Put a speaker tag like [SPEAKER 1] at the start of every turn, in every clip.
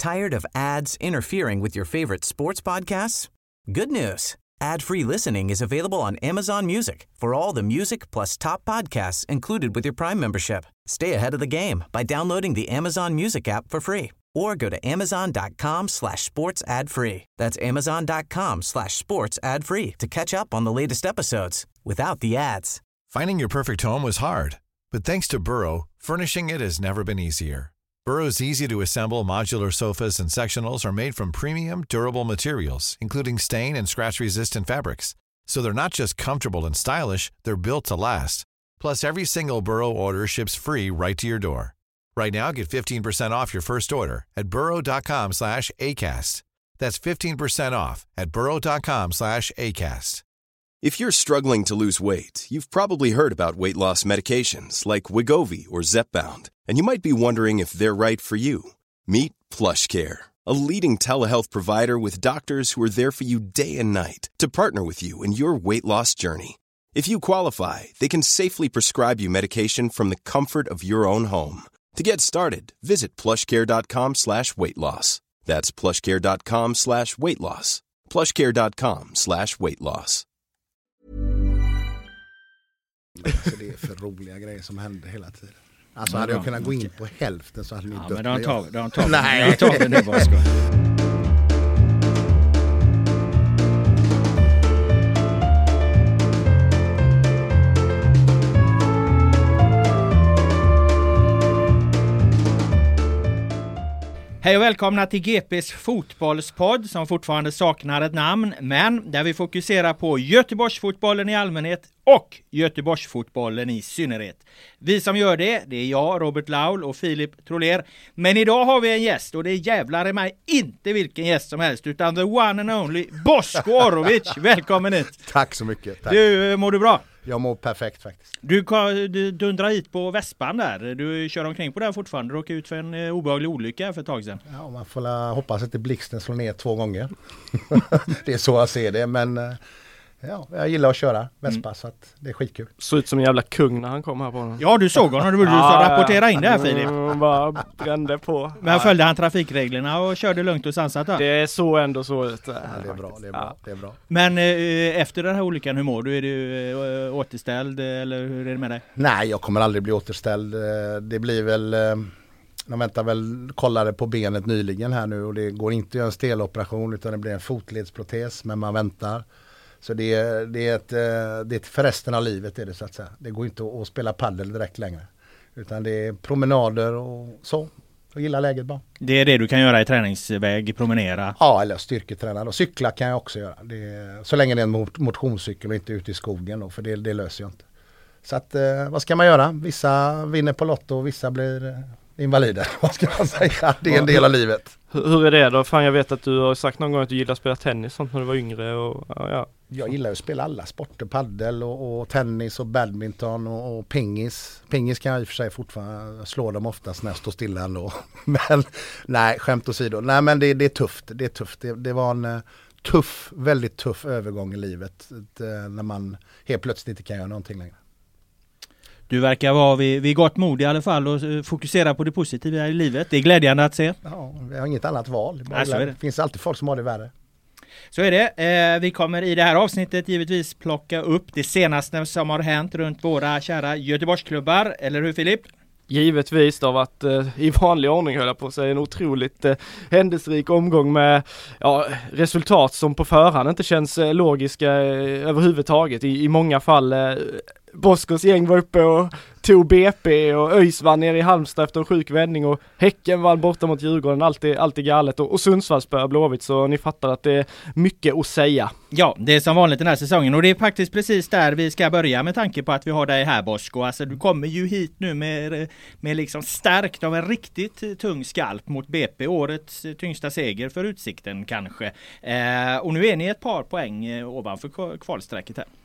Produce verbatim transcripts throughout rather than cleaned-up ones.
[SPEAKER 1] Tired of ads interfering with your favorite sports podcasts? Good news. Ad-free listening is available on Amazon Music for all the music plus top podcasts included with your Prime membership. Stay ahead of the game by downloading the Amazon Music app for free or go to amazon.com slash sports ad free. That's amazon.com slash sports ad free to catch up on the latest episodes without the ads.
[SPEAKER 2] Finding your perfect home was hard, but thanks to Burrow, furnishing it has never been easier. Burrow's easy-to-assemble modular sofas and sectionals are made from premium, durable materials, including stain and scratch-resistant fabrics. So they're not just comfortable and stylish, they're built to last. Plus, every single Burrow order ships free right to your door. Right now, get fifteen percent off your first order at burrow.com slash ACAST. That's fifteen percent off at burrow.com slash ACAST.
[SPEAKER 3] If you're struggling to lose weight, you've probably heard about weight loss medications like Wegovy or Zepbound, and you might be wondering if they're right for you. Meet PlushCare, a leading telehealth provider with doctors who are there for you day and night to partner with you in your weight loss journey. If you qualify, they can safely prescribe you medication from the comfort of your own home. To get started, visit plushcare.com slash weight loss. That's plushcare.com slash weight loss. plushcare.com slash weight loss.
[SPEAKER 4] Alltså det är för roliga grejer som händer hela tiden. Alltså hade jag kunnat gå in på hälften så hade ni
[SPEAKER 5] ja,
[SPEAKER 4] dött.
[SPEAKER 5] Men de tar, de tar,
[SPEAKER 4] Nej.
[SPEAKER 5] de tar det nu bara ska. Hej och välkomna till G P:s fotbollspodd som fortfarande saknar ett namn, men där vi fokuserar på Göteborgsfotbollen i allmänhet och Göteborgsfotbollen i synnerhet. Vi som gör det, det är jag, Robert Laul och Filip Troller. Men idag har vi en gäst och det är jävlar i mig inte vilken gäst som helst utan the one and only Bosko Orovic. Välkommen hit.
[SPEAKER 4] Tack så mycket. Tack.
[SPEAKER 5] Du, mår du bra?
[SPEAKER 4] Jag mår perfekt faktiskt.
[SPEAKER 5] Du, du dundrar hit på Vespan där. Du kör omkring på den fortfarande. Du råkade ut för en uh, obehaglig olycka för ett tag sedan.
[SPEAKER 4] Ja, man får la, hoppas att det blixten slår ner två gånger. Det är så jag ser det, men uh, ja, jag gillar att köra Vespa mm. så att det är skitkul.
[SPEAKER 6] Så ut som en jävla kung när han kom här på den.
[SPEAKER 5] Ja, du såg honom. Du borde ja, rapportera in det här, Filip.
[SPEAKER 6] Mm, bara brände på.
[SPEAKER 5] Men ja. Följde han trafikreglerna och körde lugnt och sansat då?
[SPEAKER 6] Det är så ändå så ut.
[SPEAKER 4] Ja, det är bra, det är bra, ja. det är bra.
[SPEAKER 5] Men eh, efter den här olyckan, hur mår du? Är du eh, återställd eller hur är det med dig?
[SPEAKER 4] Nej, jag kommer aldrig bli återställd. Det blir väl... Eh, de väntar väl, kollade på benet nyligen här nu och det går inte att göra en steloperation utan det blir en fotledsprotes, men man väntar. Så det är, det, är ett, det är ett för resten av livet är det så att säga. Det går inte att, att spela paddel direkt längre. Utan det är promenader och så. Jag gillar läget bara.
[SPEAKER 5] Det är det du kan göra i träningsväg, promenera?
[SPEAKER 4] Ja, eller styrketräna. Och cykla kan jag också göra. Det är, så länge det är en motionscykel och inte ute i skogen då, för det, det löser jag inte. Så att, eh, vad ska man göra? Vissa vinner på lotto och vissa blir eh, invalider. Vad ska man säga? Det är en del av livet.
[SPEAKER 6] Hur, hur är det då? Fan, jag vet att du har sagt någon gång att du gillar att spela tennis sånt när du var yngre. Och, ja, ja.
[SPEAKER 4] Jag gillar att spela alla sporter, paddel och, och tennis och badminton och, och pingis. Pingis kan jag i och för sig fortfarande slå dem oftast när jag står stilla ändå. Men nej, skämt åsido. Nej, men det, det är tufft. Det är tufft. Det, det var en uh, tuff, väldigt tuff övergång i livet. Uh, när man helt plötsligt inte kan göra någonting längre.
[SPEAKER 5] Du verkar vara vid, vid gott mod i alla fall och fokusera på det positiva i livet. Det är glädjande att se.
[SPEAKER 4] Ja, vi har inget annat val.
[SPEAKER 5] Nej, så är det.
[SPEAKER 4] Det finns alltid folk som har det värre.
[SPEAKER 5] Så är det. Eh, vi kommer i det här avsnittet givetvis plocka upp det senaste som har hänt runt våra kära Göteborgsklubbar. Eller hur, Filip?
[SPEAKER 6] Givetvis, det har varit eh, i vanlig ordning höll jag på att säga en otroligt eh, händelserik omgång med ja, resultat som på förhand inte känns eh, logiska eh, överhuvudtaget. I, i många fall eh, Boskos gäng var uppe och tog B P och ÖIS vann ner i Halmstad efter en sjuk vändning och Häcken vann borta mot Djurgården, allt är, allt är galet och, och Sundsvall spöar Blåvitt, så ni fattar att det är mycket att säga.
[SPEAKER 5] Ja, det är som vanligt den här säsongen och det är faktiskt precis där vi ska börja med tanke på att vi har dig här, Bosko. Alltså du kommer ju hit nu med, med liksom stärkt av en riktigt tung skalp mot B P, årets tyngsta seger för Utsikten kanske. Eh, och nu är ni ett par poäng eh, ovanför kvalsträcket här.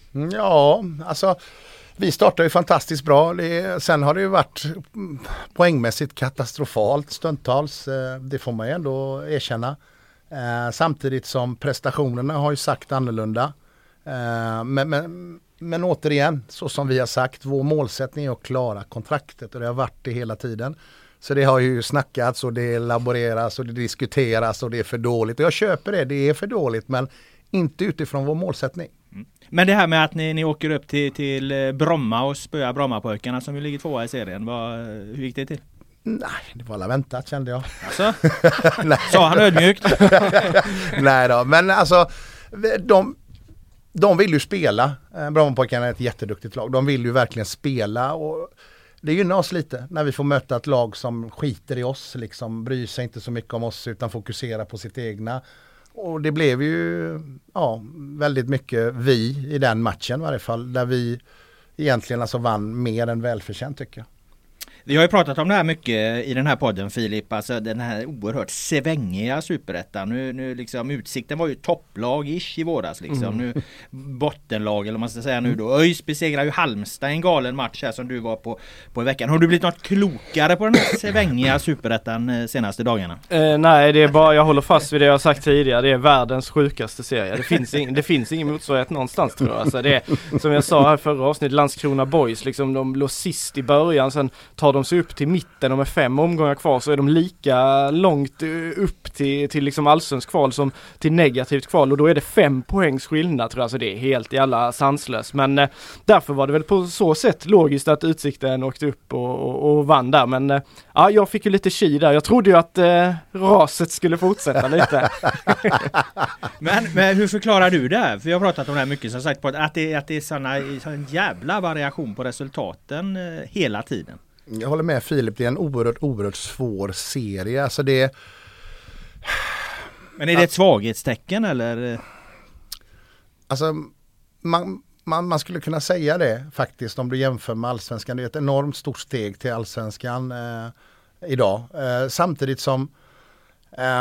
[SPEAKER 4] Ja, alltså vi startar ju fantastiskt bra. Det, sen har det ju varit poängmässigt katastrofalt stundtals. Det får man ju ändå erkänna. Eh, samtidigt som prestationerna har ju sagt annorlunda. Eh, men, men, men återigen, så som vi har sagt, vår målsättning är att klara kontraktet och det har varit det hela tiden. Så det har ju snackats och det laboreras och det diskuteras och det är för dåligt. Och jag köper det, det är för dåligt, men inte utifrån vår målsättning.
[SPEAKER 5] Mm. Men det här med att ni, ni åker upp till, till Bromma och spöar Brommapojkarna som ju ligger tvåa i serien, vad, hur gick det till?
[SPEAKER 4] Nej, det var alla väntat kände jag.
[SPEAKER 5] Alltså? Sa han ödmjukt?
[SPEAKER 4] Nej då, men alltså de, de vill ju spela. Brommapojkarna är ett jätteduktigt lag. De vill ju verkligen spela och det gynnar oss lite när vi får möta ett lag som skiter i oss, liksom bryr sig inte så mycket om oss utan fokuserar på sitt egna. Och det blev ju ja, väldigt mycket vi i den matchen i varje fall, där vi egentligen alltså vann mer än välförtjänt tycker jag.
[SPEAKER 5] Vi har ju pratat om det här mycket i den här podden, Filip, alltså den här oerhört svängiga superettan. Nu, nu liksom, Utsikten var ju topplag-ish i våras liksom. Mm. Nu bottenlag, eller man ska säga nu då. ÖIS besegrar ju Halmstad i en galen match här som du var på, på i veckan. Har du blivit något klokare på den här svängiga superettan eh, senaste dagarna?
[SPEAKER 6] Eh, nej, det är bara, jag håller fast vid det jag sagt tidigare. Det är världens sjukaste serie. Det finns, ing, det finns ingen motsvarighet någonstans tror jag. Alltså, det är, som jag sa här förra avsnitt, Landskrona Boys, liksom, de låg sist i början, sen tar de sig upp till mitten och med fem omgångar kvar så är de lika långt upp till, till liksom allsvensk kval som till negativt kval, och då är det fem poängs skillnad tror jag, så det är helt jävla sanslöst. Men eh, därför var det väl på så sätt logiskt att Utsikten åkte upp och, och, och vann där, men eh, ja, jag fick ju lite tji där. Jag trodde ju att eh, raset skulle fortsätta lite.
[SPEAKER 5] men, men hur förklarar du det här? För jag har pratat om det här mycket som sagt på att det, att det är såna, sån jävla variation på resultaten eh, hela tiden.
[SPEAKER 4] Jag håller med Filip, det är en oerhört, oerhört svår serie. Alltså det...
[SPEAKER 5] Men är det ett svaghetstecken eller?
[SPEAKER 4] Alltså man, man, man skulle kunna säga det faktiskt om du jämför med allsvenskan. Det är ett enormt stort steg till allsvenskan eh, idag. Eh, samtidigt som eh,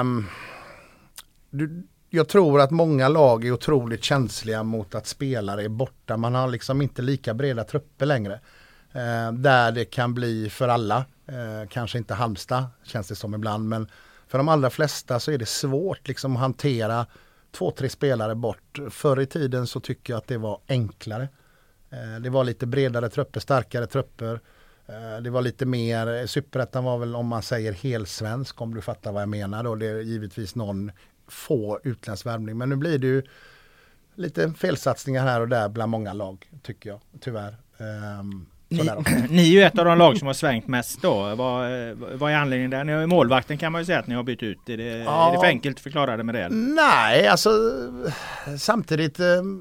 [SPEAKER 4] du, jag tror att många lag är otroligt känsliga mot att spelare är borta. Man har liksom inte lika breda trupper längre. Eh, där det kan bli för alla, eh, kanske inte Halmstad känns det som ibland, men för de allra flesta så är det svårt liksom att hantera två, tre spelare bort. Förr i tiden så tycker jag att det var enklare. Eh, det var lite bredare trupper, starkare trupper. Eh, det var lite mer, superettan var väl om man säger helsvensk, om du fattar vad jag menar då. Det är givetvis någon få utländsk värvning, men nu blir det ju lite felsatsningar här och där bland många lag tycker jag, tyvärr. Eh,
[SPEAKER 5] Ni, ni är ju ett av de lag som har svängt mest då. Vad, vad är anledningen där? Ni har målvakten kan man ju säga att ni har bytt ut. Är det, ja. är det för enkelt att förklara det med det?
[SPEAKER 4] Nej, alltså samtidigt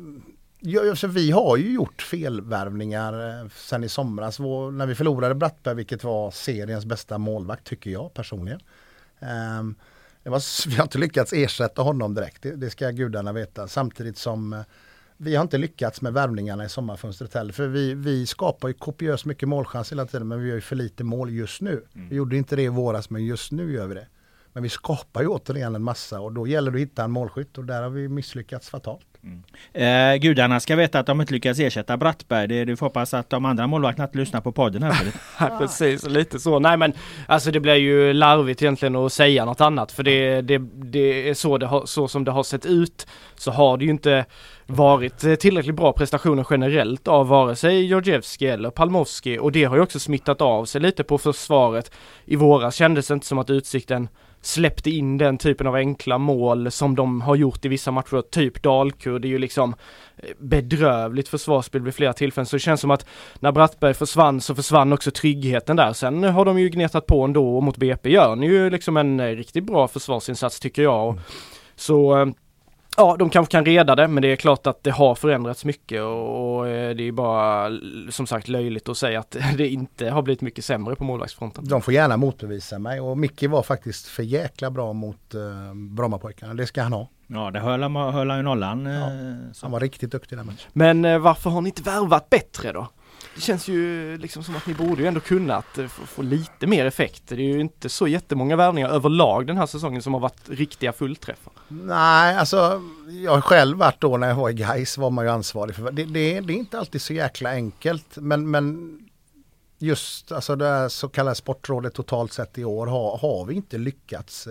[SPEAKER 4] ja, så vi har ju gjort felvärvningar sen i somras vår, när vi förlorade Brattberg, vilket var seriens bästa målvakt tycker jag personligen. Um, det var, vi har inte lyckats ersätta honom direkt, det, det ska gudarna veta. Samtidigt som vi har inte lyckats med värvningarna i sommarfönstret heller. För vi, vi skapar ju kopiöst mycket målchans hela tiden, men vi gör ju för lite mål just nu. Mm. Vi gjorde inte det i våras, men just nu gör vi det. Men vi skapar ju återigen en massa och då gäller det att hitta en målskytt och där har vi misslyckats fatalt.
[SPEAKER 5] Mm. Eh, gudarna ska veta att de inte lyckas ersätta Brattberg. Det, du får hoppas att de andra målvakterna inte lyssnar på podden här.
[SPEAKER 6] Ja, precis, lite så. Nej men alltså det blir ju larvigt egentligen att säga något annat, för det, det, det är så, det har, så som det har sett ut så har det ju inte varit tillräckligt bra prestationer generellt av vare sig Georgievski eller Palmovski, och det har ju också smittat av sig lite på försvaret. I våras kändes det inte som att Utsikten släppte in den typen av enkla mål som de har gjort i vissa matcher, typ Dalkurd. Det är ju liksom bedrövligt försvarsspel vid flera tillfällen, så det känns som att när Brattberg försvann så försvann också tryggheten där. Sen har de ju gnetat på ändå, och mot B P gör ni ju liksom en riktigt bra försvarsinsats tycker jag. Mm. Så ja, de kanske kan reda det, men det är klart att det har förändrats mycket och, och det är bara som sagt löjligt att säga att det inte har blivit mycket sämre på målvaktsfronten.
[SPEAKER 4] De får gärna motbevisa mig, och Micke var faktiskt för jäkla bra mot uh, Brommapojkarna. Det ska han ha.
[SPEAKER 5] Ja, det höll han, höll han ju nollan.
[SPEAKER 4] Ja, han var riktigt duktig den matchen.
[SPEAKER 6] Men uh, varför har ni inte värvat bättre då? Det känns ju liksom som att ni borde ju ändå kunna att uh, få, få lite mer effekt. Det är ju inte så jättemånga värvningar överlag den här säsongen som har varit riktiga fullträffar.
[SPEAKER 4] Nej, alltså jag har själv varit då när jag var i Gais var man ju ansvarig för. Det, det, det är inte alltid så jäkla enkelt, men, men just alltså det här så kallade sportrådet totalt sett i år har, har vi inte lyckats.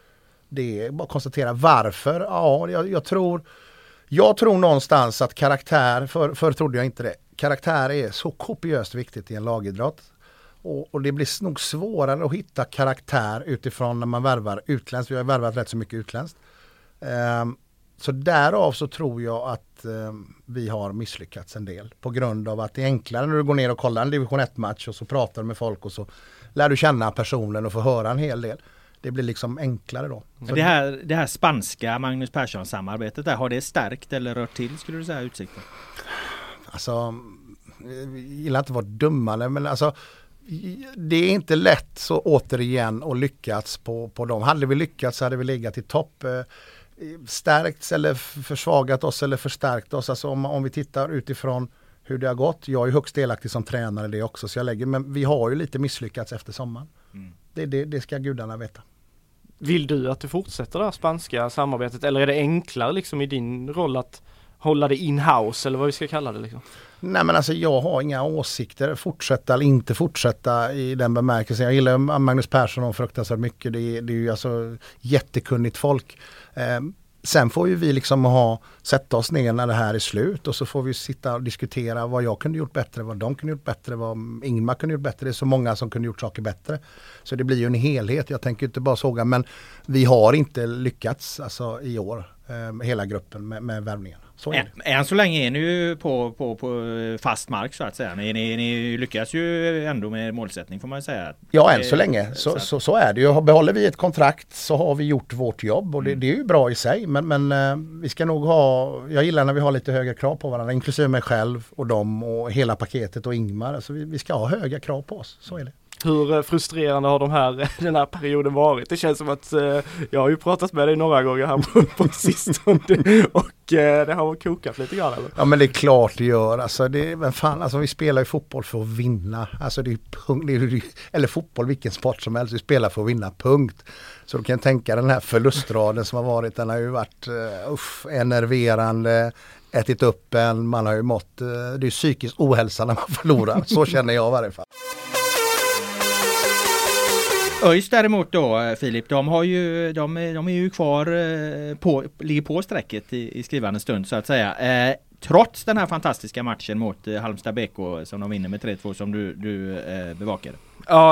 [SPEAKER 4] Det är bara att konstatera varför. Ja, jag, jag tror jag tror någonstans att karaktär, för, för trodde jag inte det, karaktär är så kopiöst viktigt i en lagidrott. Och, och det blir nog svårare att hitta karaktär utifrån när man värvar utländskt. Vi har värvat rätt så mycket utländskt. Um, så därav så tror jag att um, vi har misslyckats en del. På grund av att det är enklare när du går ner och kollar en division ett-match och så pratar du med folk och så lär du känna personen och få höra en hel del. Det blir liksom enklare då.
[SPEAKER 5] Men det här, det här spanska Magnus Persson-samarbetet där, har det stärkt eller rört till, skulle du säga, Utsikten?
[SPEAKER 4] Alltså, jag gillar inte att vara dummare, men alltså det är inte lätt så återigen att lyckas på, på dem. Hade vi lyckats så hade vi legat i topp. Stärkts eller försvagat oss eller förstärkt oss. Alltså om, om vi tittar utifrån hur det har gått. Jag är ju högst delaktig som tränare det också, så jag lägger, men vi har ju lite misslyckats efter sommaren. Mm. Det, det, det ska gudarna veta.
[SPEAKER 6] Vill du att du fortsätter det här spanska samarbetet, eller är det enklare liksom i din roll att hålla det in-house, eller vad vi ska kalla det liksom?
[SPEAKER 4] Nej, men alltså jag har inga åsikter, fortsätta eller inte fortsätta i den bemärkelsen. Jag gillar Magnus Persson och fruktansvärt mycket. Det är, det är ju alltså jättekunnigt folk. Eh, sen får ju vi liksom ha, sätta oss ner när det här är slut, och så får vi sitta och diskutera vad jag kunde gjort bättre, vad de kunde gjort bättre, vad Ingmar kunde gjort bättre. Det är så många som kunde gjort saker bättre. Så det blir ju en helhet. Jag tänker inte bara såga, men vi har inte lyckats alltså, i år, eh, hela gruppen med, med värvningarna. Så
[SPEAKER 5] Än, än så länge är ni ju på, på, på fast mark så att säga. Ni, ni, ni lyckas ju ändå med målsättning, får man säga.
[SPEAKER 4] Ja, än så länge. Så, så, så, så är det ju. Behåller vi ett kontrakt så har vi gjort vårt jobb, och det, det är ju bra i sig. Men, men uh, vi ska nog ha, jag gillar när vi har lite höga krav på varandra, inklusive mig själv och dem och hela paketet och Ingmar. Alltså vi, vi ska ha höga krav på oss, så är det.
[SPEAKER 6] Hur frustrerande har de här, den här perioden varit? Det känns som att eh, jag har ju pratat med dig några gånger här på, på sistone, och eh, det har kokat lite grann. Eller?
[SPEAKER 4] Ja, men det är klart det gör. Alltså, det, men fan, alltså, vi spelar ju fotboll för att vinna. Alltså, det är, det är, eller fotboll, vilken sport som helst. Vi spelar för att vinna, punkt. Så du kan tänka den här förlustraden som har varit, den har ju varit uh, uff, enerverande, ätit upp en, man har ju mått, uh, det är psykisk ohälsa när man förlorar. Så känner jag i varje fall.
[SPEAKER 5] ÖIS däremot då, Filip, de har ju de, de är ju kvar på, ligger på strecket i, i skrivande stund så att säga. Eh, trots den här fantastiska matchen mot eh, Halmstad B K som de vinner med tre två som du, du eh, bevakade.
[SPEAKER 6] Ja,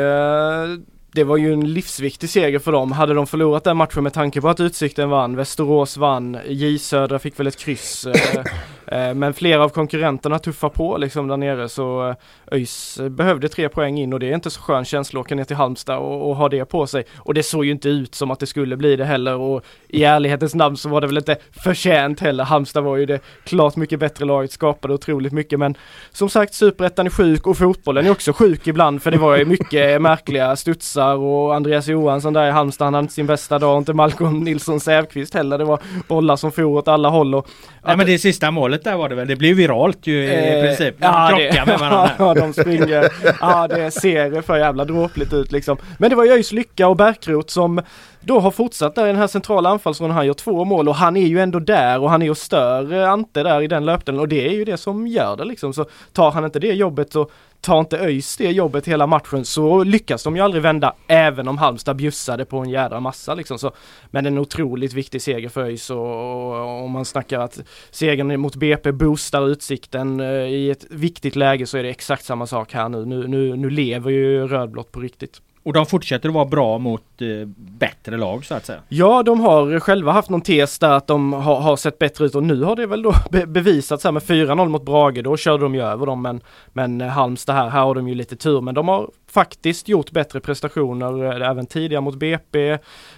[SPEAKER 6] det det var ju en livsviktig seger för dem. Hade de förlorat den matchen med tanke på att Utsikten vann, Västerås vann, J Södra fick väl ett kryss. Eh, eh, men flera av konkurrenterna tuffar på liksom där nere, så ÖIS behövde tre poäng in, och det är inte så skön känsla att åka ner till Halmstad och, och ha det på sig. Och det såg ju inte ut som att det skulle bli det heller, och i ärlighetens namn så var det väl inte förtjänt heller. Halmstad var ju det klart mycket bättre laget, skapade otroligt mycket, men som sagt, Superettan är sjuk och fotbollen är också sjuk ibland, för det var ju mycket märkliga studsar, och Andreas Johansson där i Halmstad, han hade inte sin bästa dag, inte Malcolm Nilsson Sävqvist heller, det var bollar som for åt alla håll. Och
[SPEAKER 5] Nej, men det sista målet där var det väl, det blev viralt ju
[SPEAKER 6] eh,
[SPEAKER 5] i princip. De
[SPEAKER 6] ja,
[SPEAKER 5] krockar med varandra.
[SPEAKER 6] Ja, de springer. Ja, det ser för jävla dråpligt ut liksom. Men det var ÖIS Lycka och Bärkrot som då har fortsatt där i den här centrala anfallsronden. Han gör två mål, och han är ju ändå där, och han är ju större Ante där i den löpningen, och det är ju det som gör det liksom. Så tar han inte det jobbet, så tar inte ÖIS det jobbet hela matchen, så lyckas de ju aldrig vända, även om Halmstad bjussade på en jädra massa liksom. Så, men en otroligt viktig seger för ÖIS, och om man snackar att segern mot B P boostar Utsikten eh, i ett viktigt läge, så är det exakt samma sak här nu. Nu, nu, nu lever ju rödblått på riktigt.
[SPEAKER 5] Och de fortsätter att vara bra mot eh, bättre lag så att säga.
[SPEAKER 6] Ja, de har själva haft någon tes där att de har, har sett bättre ut, och nu har det väl då be- bevisat så här med fyra noll mot Brage. Då körde de ju över dem, men, men Halmstad här, här har de ju lite tur, men de har faktiskt gjort bättre prestationer äh, även tidigare mot B P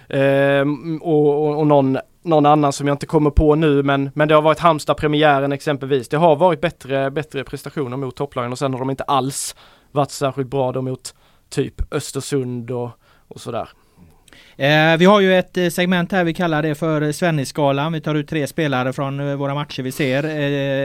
[SPEAKER 6] eh, och, och, och någon någon annan som jag inte kommer på nu, men, men det har varit Halmstad-premiären exempelvis. Det har varit bättre, bättre prestationer mot topplagen, och sen har de inte alls varit särskilt bra då mot typ Östersund och, och sådär.
[SPEAKER 5] Eh, vi har ju ett eh, segment här, vi kallar det för Svennisskalan. Vi tar ut tre spelare från eh, våra matcher vi ser. Eh,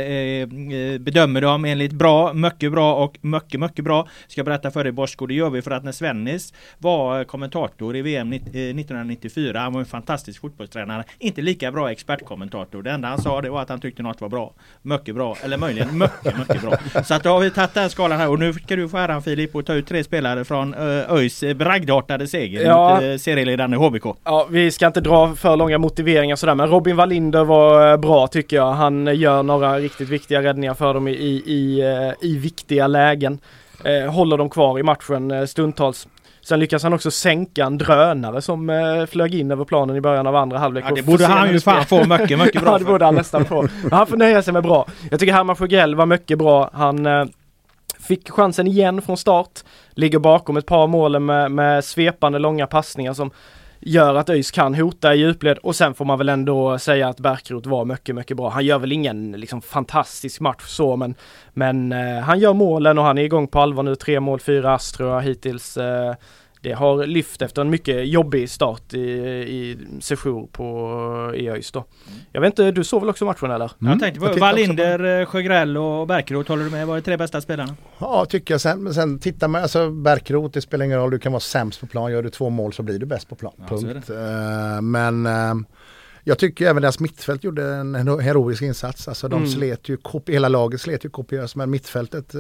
[SPEAKER 5] eh, bedömer dem enligt bra, mycket bra och mycket, mycket bra. Ska jag berätta för dig, Borsko, det gör vi för att när Svennis var kommentator i V M nittonhundranittiofyra, han var en fantastisk fotbollstränare, inte lika bra expertkommentator. Det enda han sa, det var att han tyckte något var bra. Mycket bra, eller möjligen mycket, mycket bra. Så att då har vi tagit den skalan här, och nu ska du få äran, Filip, och ta ut tre spelare från eh, ÖIS bragdartade seger
[SPEAKER 6] ja.
[SPEAKER 5] mot eh, serieledaren H B K.
[SPEAKER 6] Ja, vi ska inte dra för långa motiveringar sådär, men Robin Wallinder var bra tycker jag. Han gör några riktigt viktiga räddningar för dem i, i, i, i viktiga lägen. eh, håller dem kvar i matchen eh, stundtals. Sen lyckas han också sänka en drönare som eh, flög in över planen i början av andra halvlek.
[SPEAKER 5] Ja, det borde han ju fan få mycket, mycket bra.
[SPEAKER 6] Ja, det borde han nästan få. Han får nöja sig med bra. Jag tycker Herman Sjögrell var mycket bra. Han eh, fick chansen igen från start. Ligger bakom ett par mål med, med svepande långa passningar som gör att ÖIS kan hota i djupled. Och sen får man väl ändå säga att Bärkroth var mycket, mycket bra. Han gör väl ingen liksom fantastisk match så, men, men eh, han gör målen och han är igång på allvar nu. Tre mål, fyra ass tror jag hittills. Eh, det har lyft efter en mycket jobbig start i, i session på i ÖIS då. Jag vet inte, du såg väl också matchen eller?
[SPEAKER 5] Mm. Jag tänkte på
[SPEAKER 4] jag
[SPEAKER 5] Wallinder, Sjögrell och Bärkroth, håller du med? Var det tre bästa spelarna?
[SPEAKER 4] Ja, tycker jag. Sen, sen tittar man, alltså Bärkroth, det spelar ingen roll, du kan vara sämst på plan, gör du två mål så blir du bäst på plan.
[SPEAKER 5] Ja,
[SPEAKER 4] punkt. Uh, men uh, jag tycker även deras mittfält gjorde en heroisk insats. Alltså de mm. slet ju, hela laget slet ju kopiöst, men mittfältet... Uh,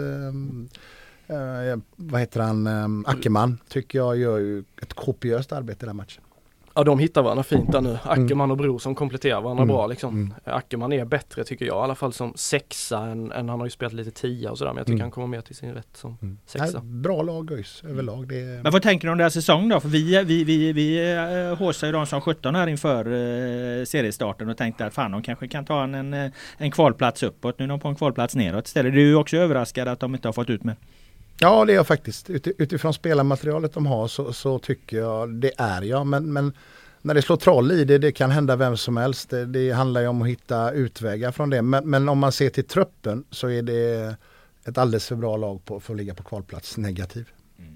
[SPEAKER 4] Uh, vad heter han? Um, Ackerman tycker jag gör ju ett kopiöst arbete i den matchen.
[SPEAKER 6] Ja, de hittar varandra fint där nu. Ackerman och Bro som kompletterar varandra
[SPEAKER 4] mm.
[SPEAKER 6] bra liksom.
[SPEAKER 4] Mm.
[SPEAKER 6] Ackerman är bättre tycker jag, i alla fall som sexa än, än han har ju spelat lite tia och sådär, men jag tycker mm. han kommer mer till sin rätt som mm. sexa.
[SPEAKER 4] Nej, bra lag ÖIS överlag. Det är...
[SPEAKER 5] Men vad tänker du om deras säsong då? För vi, vi, vi, vi äh, håsar ju de som sjutton här inför äh, seriestarten och tänkte att fan, de kanske kan ta en, en, en kvalplats uppåt. Nu är de på en kvalplats neråt istället. Du är ju också överraskad att de inte har fått ut med.
[SPEAKER 4] Ja, det är jag faktiskt. Ut, utifrån spelarmaterialet de har så, så tycker jag det är jag. Men, men när det slår troll i det, det kan hända vem som helst. Det, det handlar ju om att hitta utvägar från det. Men, men om man ser till truppen så är det ett alldeles för bra lag på, för att ligga på kvalplats negativ.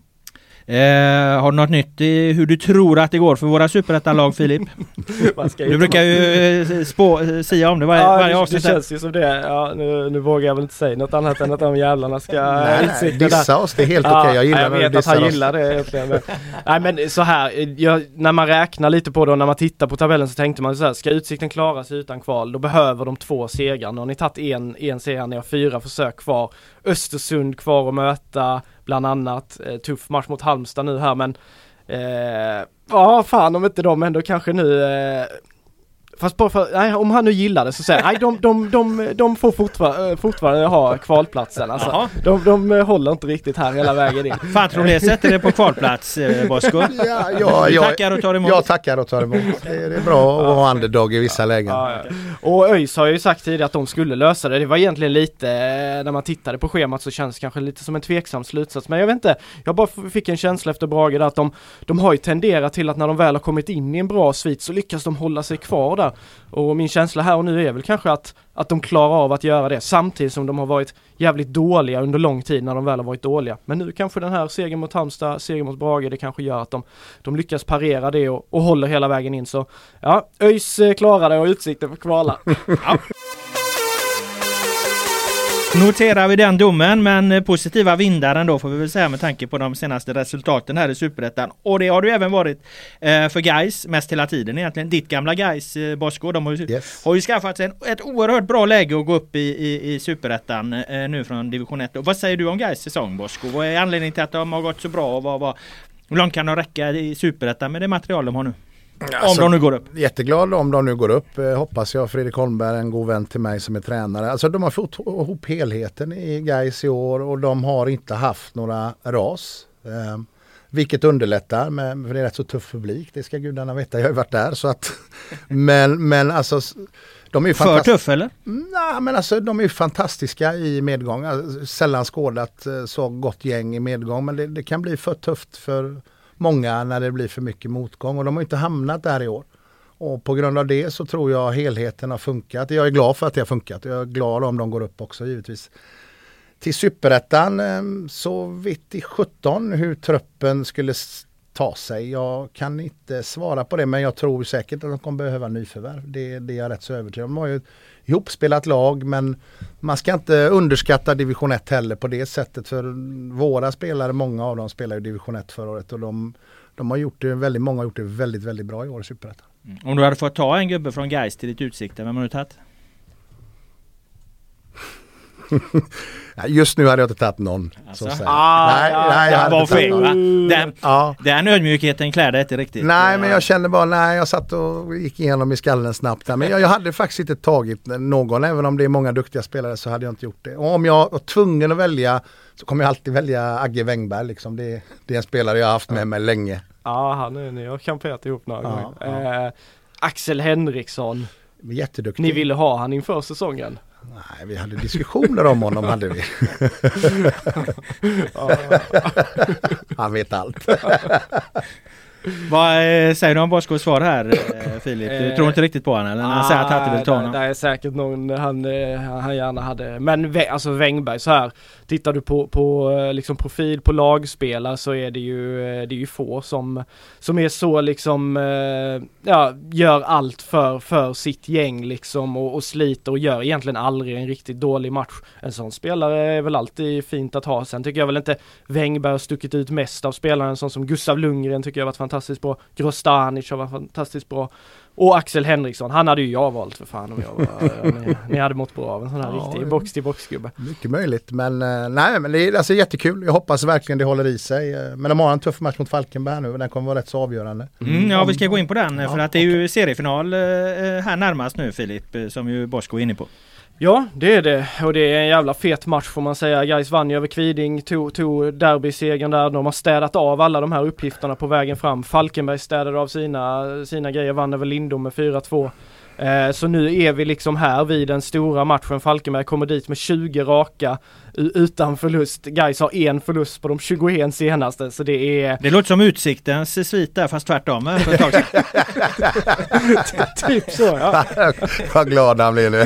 [SPEAKER 5] Eh, har du något nytt i hur du tror att det går för våra superettanlag, Filip? Du brukar ju spå, sia om det varje,
[SPEAKER 6] ja,
[SPEAKER 5] varje
[SPEAKER 6] det,
[SPEAKER 5] avsnitt.
[SPEAKER 6] Det känns ju som det. Ja, nu, nu vågar jag väl inte säga något annat än att de jävlarna ska
[SPEAKER 4] nej, dissa oss, det är helt okej. Okay. Jag gillar
[SPEAKER 6] ja, jag vet att han gillar det egentligen. Men, nej men så här, jag, när man räknar lite på det och när man tittar på tabellen så tänkte man så här, ska Utsikten klara sig utan kval, då behöver de två segrar. Nu har ni tagit en, en seger, ni har fyra försök kvar. Östersund kvar att möta bland annat. Eh, tuff match mot Halmstad nu här, men eh, ja fan om inte de ändå kanske nu eh, fast bara för, nej, om han nu gillar det så säger nej, de, de, de, de får fortfar- fortfarande ha kvalplatsen alltså. de, de håller inte riktigt här hela vägen in.
[SPEAKER 5] Fan tror du sätter det på kvalplats, eh, Bosko?
[SPEAKER 4] Ja, ja, jag
[SPEAKER 5] tackar och tar emot.
[SPEAKER 4] Jag tackar och tar emot. Det är, det är bra att ha underdog i vissa lägen.
[SPEAKER 6] Ja, ja. Och ÖIS har ju sagt tidigare att de skulle lösa det. Det var egentligen lite, när man tittade på schemat så känns det kanske lite som en tveksam slutsats. Men jag vet inte, jag bara fick en känsla efter Brage där att de, de har ju tenderat till att när de väl har kommit in i en bra svit så lyckas de hålla sig kvar där. Och min känsla här och nu är väl kanske att, att de klarar av att göra det samtidigt som de har varit jävligt dåliga under lång tid när de väl har varit dåliga. Men nu kanske den här segern mot Halmstad, segern mot Brage, det kanske gör att de, de lyckas parera det och, och håller hela vägen in. Så ja, ÖIS klarar det och Utsikten för kvala. Ja.
[SPEAKER 5] Noterar vi den domen, men positiva vindar ändå får vi väl säga med tanke på de senaste resultaten här i Superettan. Och det har det ju även varit eh, för Gais mest hela tiden egentligen. Ditt gamla Gais, eh, Bosko, de har ju, yes. har ju skaffat sig en, ett oerhört bra läge att gå upp i, i, i Superettan eh, nu från division ett. Och vad säger du om Gais säsong, Bosko? Vad är anledningen till att de har gått så bra och vad, vad, hur långt kan de räcka i Superettan med det material de har nu? Alltså, om de nu går upp.
[SPEAKER 4] Jätteglad om de nu går upp. Eh, hoppas jag. Fredrik Holmberg, en god vän till mig som är tränare. Alltså de har fått ihop helheten i Gais i år och de har inte haft några ras. Eh, vilket underlättar, med, för det är rätt så tuff publik. Det ska gudarna veta. Jag har ju varit där. Så att, men, men alltså... De är ju
[SPEAKER 5] för tuff eller?
[SPEAKER 4] Nej, men alltså de är ju fantastiska i medgång. Alltså, sällan skådat så gott gäng i medgång. Men det, det kan bli för tufft för... många när det blir för mycket motgång och de har inte hamnat där i år. Och på grund av det så tror jag helheten har funkat. Jag är glad för att det har funkat. Jag är glad om de går upp också givetvis. Till Superettan så vet i sjutton hur truppen skulle ta sig. Jag kan inte svara på det, men jag tror säkert att de kommer behöva nyförvärv. Det, det är jag rätt så övertygad om. De har ju ett ihopspelat lag, men man ska inte underskatta division ett heller på det sättet. För våra spelare, många av dem spelar i division ett förra året och de, de har gjort det väldigt, många har gjort det väldigt, väldigt bra i år i Superettan.
[SPEAKER 5] Mm. Om du hade fått ta en gubbe från Gais till ditt Utsikten, vem har du tagit?
[SPEAKER 4] Just nu hade jag inte tagit någon.
[SPEAKER 5] Alltså.
[SPEAKER 4] Så
[SPEAKER 5] ah,
[SPEAKER 4] nej,
[SPEAKER 5] ja,
[SPEAKER 4] nej, jag
[SPEAKER 5] det var fel, va? Den,
[SPEAKER 4] ja.
[SPEAKER 5] den ödmjukheten klärde inte riktigt.
[SPEAKER 4] Nej,
[SPEAKER 5] ja.
[SPEAKER 4] men jag kände bara, nej, jag satt och gick igenom i skallen snabbt där. Men jag, jag hade faktiskt inte tagit någon, även om det är många duktiga spelare så hade jag inte gjort det. Och om jag var tvungen att välja så kommer jag alltid välja Agge Wängberg. Liksom. Det, det är en spelare jag har haft med mig länge.
[SPEAKER 6] Ja, han är ni har kamperat ihop några
[SPEAKER 4] ja,
[SPEAKER 6] gånger.
[SPEAKER 4] Ja.
[SPEAKER 6] Eh, Axel Henriksson.
[SPEAKER 4] Jätteduktig.
[SPEAKER 6] Ni ville ha han inför säsongen?
[SPEAKER 4] Nej, vi hade diskussioner om honom hade vi. Han vet allt.
[SPEAKER 5] Vad eh, säger du om Boskos svar här, eh, Filip? Du tror inte riktigt på honom? Eller när han säger att han inte vill ta honom?
[SPEAKER 6] Det är säkert någon han, han gärna hade. Men alltså Wängberg så här. Tittar du på, på liksom profil på lagspelare så är det ju, det är ju få som, som är så liksom ja, gör allt för, för sitt gäng liksom och, och sliter och gör egentligen aldrig en riktigt dålig match. En sån spelare är väl alltid fint att ha. Sen tycker jag väl inte Wängberg har stuckit ut mest av spelaren. En sån som Gustav Lundgren tycker jag har varit fantastiskt bra. Grostanic har varit fantastiskt bra. Och Axel Henriksson, han hade ju jag valt för fan om jag var, ni, ni hade mått bra av en sån här ja, riktig box-till-box-gubbe.
[SPEAKER 4] Mycket möjligt, men nej, men det är alltså jättekul. Jag hoppas verkligen det håller i sig. Men de har en tuff match mot Falkenberg nu och den kommer vara rätt så avgörande.
[SPEAKER 5] Mm, ja, vi ska gå in på den ja, för att det är ju seriefinal här närmast nu, Filip, som ju Bosko är inne på.
[SPEAKER 6] Ja, det är det. Och det är en jävla fet match får man säga. Gais vann över Kviding, tog, tog derbysegern där. De har städat av alla de här uppgifterna på vägen fram. Falkenberg städade av sina, sina grejer, vann över Lindom med fyra två. Eh, så nu är vi liksom här vid den stora matchen. Falkenberg kommer dit med tjugo raka utan förlust. Gais har en förlust på de tjugoett senaste. Så det är...
[SPEAKER 5] Det låter som Utsiktens svit där, fast tvärtom. För ett tag sedan.
[SPEAKER 6] Typ så, ja.
[SPEAKER 4] Vad glad han blir nu.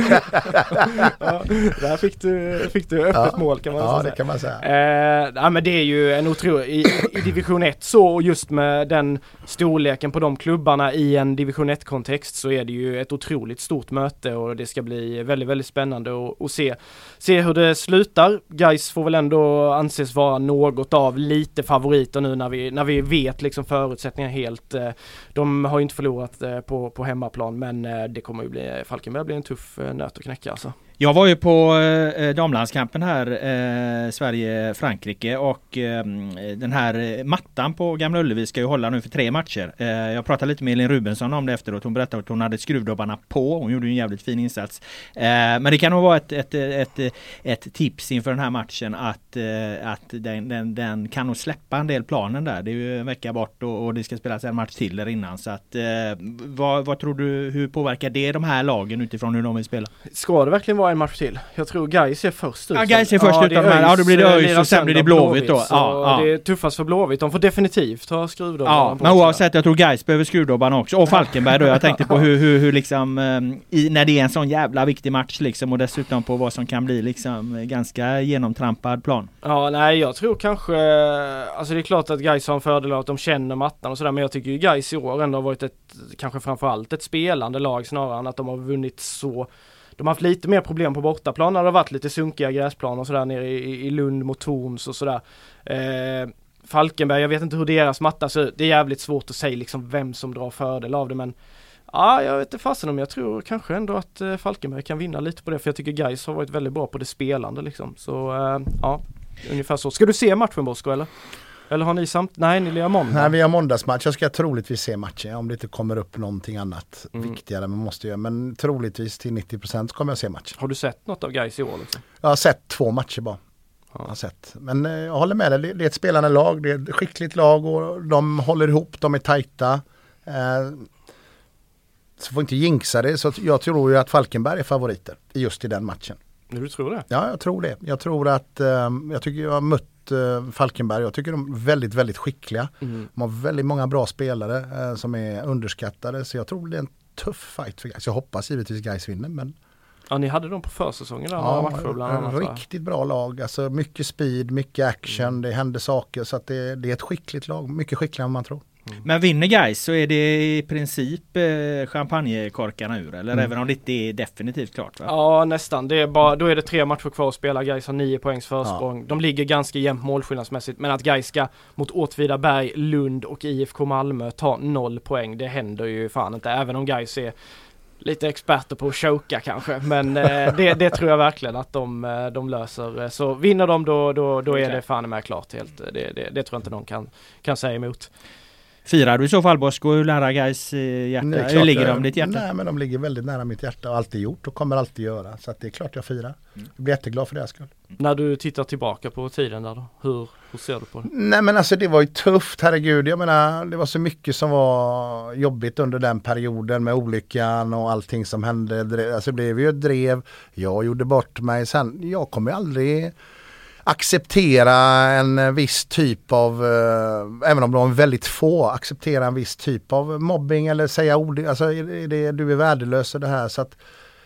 [SPEAKER 6] Ja, där fick du, fick du öppet ja, mål kan man
[SPEAKER 4] ja,
[SPEAKER 6] säga.
[SPEAKER 4] det kan man säga.
[SPEAKER 6] Eh, ja, men det är ju en otrolig... I, i division ett så, och just med den storleken på de klubbarna i en division ett-kontext så är det ju ett otroligt stort möte och det ska bli väldigt, väldigt spännande att, att se, se hur det slutar. Gais får väl ändå anses vara något av lite favoriter nu när vi, när vi vet liksom förutsättningarna helt. De har ju inte förlorat på, på hemmaplan, men det kommer ju bli, Falkenberg blir en tuff nöt att knäcka alltså.
[SPEAKER 5] Jag var ju på eh, damlandskampen här, eh, Sverige-Frankrike, och eh, den här mattan på Gamla Ullevi ska ju hålla nu för tre matcher. Eh, jag pratade lite med Elin Rubensson om det efteråt. Hon berättade att hon hade skruvdobbarna på. Hon gjorde en jävligt fin insats. Eh, men det kan nog vara ett, ett, ett, ett, ett tips inför den här matchen att, eh, att den, den, den kan nog släppa en del planen där. Det är ju en vecka bort och, och det ska spelas en match till där innan. Så att, eh, vad, vad tror du, hur påverkar det de här lagen utifrån hur de vill spela?
[SPEAKER 6] Ska det verkligen vara en match till? Jag tror Gais är först ut.
[SPEAKER 5] Ja, Gais är först ja, ut av de här. Ja, då blir det ÖIS och sen blir det Blåvitt då. Ja,
[SPEAKER 6] ja. Det är tuffast för Blåvitt. De får definitivt ha skruvdobbarna.
[SPEAKER 5] Ja, men oavsett, jag tror Gais behöver skruvdobbarna också. Och Falkenberg då. Jag tänkte på hur, hur, hur liksom um, i, när det är en sån jävla viktig match liksom, och dessutom på vad som kan bli liksom ganska genomtrampad plan.
[SPEAKER 6] Ja, nej, jag tror kanske, alltså det är klart att Gais har en fördel av att de känner mattan och sådär, men jag tycker ju Gais i år ändå har varit ett, kanske framförallt ett spelande lag snarare än att de har vunnit så. De har haft lite mer problem på bortaplan när det har varit lite sunkiga gräsplan och sådär nere i, i Lund mot Torns och sådär. Eh, Falkenberg, jag vet inte hur deras matta ser ut. Det är jävligt svårt att säga liksom vem som drar fördel av det, men ja, jag vet inte fasen om jag tror kanske ändå att eh, Falkenberg kan vinna lite på det, för jag tycker Gais har varit väldigt bra på det spelande liksom. Så eh, ja, ungefär så. Ska du se matchen, Bosko, eller? Eller har ni samt... Nej, ni lirar måndag.
[SPEAKER 4] Nej, vi har måndagsmatch. Jag ska troligtvis se matchen om det inte kommer upp någonting annat mm. viktigare man måste göra. Men troligtvis till nittio procent kommer jag se matchen.
[SPEAKER 6] Har du sett något av Gais i år? Liksom?
[SPEAKER 4] Jag har sett två matcher bara. Ja. Jag har sett. Men eh, jag håller med dig. Det är ett spelande lag. Det är ett skickligt lag och de håller ihop. De är tajta. Eh, så får inte jinxa det. Så jag tror ju att Falkenberg är favoriter just i den matchen.
[SPEAKER 6] Du tror det?
[SPEAKER 4] Ja, jag tror det. Jag tror att... Eh, jag tycker jag har mött Falkenberg. Jag tycker de är väldigt, väldigt skickliga. Mm. De har väldigt många bra spelare eh, som är underskattade. Så jag tror det är en tuff fight för Gais. Jag hoppas givetvis Gais vinner. Men...
[SPEAKER 6] Ja, ni hade dem på försäsongen där.
[SPEAKER 4] Ja,
[SPEAKER 6] matcher bland annat,
[SPEAKER 4] riktigt va? Bra lag. Alltså mycket speed, mycket action. Mm. Det händer saker. Så att det, det är ett skickligt lag. Mycket skickligare än man tror.
[SPEAKER 5] Mm. Men vinner Gais så är det i princip eh, champagnekorkarna ur, eller mm. även om det inte är definitivt klart, va?
[SPEAKER 6] Ja, nästan. Det är bara, då är det tre matcher kvar att spela. Gais har nio poängs försprång. Ja. De ligger ganska jämnt målskillnadsmässigt, men att Gais ska mot Åtvidaberg, Lund och I F K Malmö ta noll poäng, det händer ju fan inte. Även om Gais är lite experter på att choka kanske, men eh, det, det tror jag verkligen att de, de löser. Så vinner de då, då, då är det fan med klart helt. Det, det, det tror jag inte någon kan, kan säga emot.
[SPEAKER 5] Firar du i så fall Bosko? Hur nära Gais hjärta? Hur ligger de ditt hjärta?
[SPEAKER 4] Nej, men de ligger väldigt nära mitt hjärta och alltid gjort och kommer alltid göra. Så att det är klart jag firar. Jag blir jätteglad för deras skull.
[SPEAKER 6] När du tittar tillbaka på tiden där då, hur, hur ser du på det?
[SPEAKER 4] Nej men alltså det var ju tufft, herregud. Jag menar det var så mycket som var jobbigt under den perioden med olyckan och allting som hände. Alltså det blev ju ett drev. Jag gjorde bort mig. Sen, jag kommer aldrig acceptera en viss typ av, eh, även om de är väldigt få, acceptera en viss typ av mobbing eller säga ord, alltså är det, du är värdelös och det här. Så att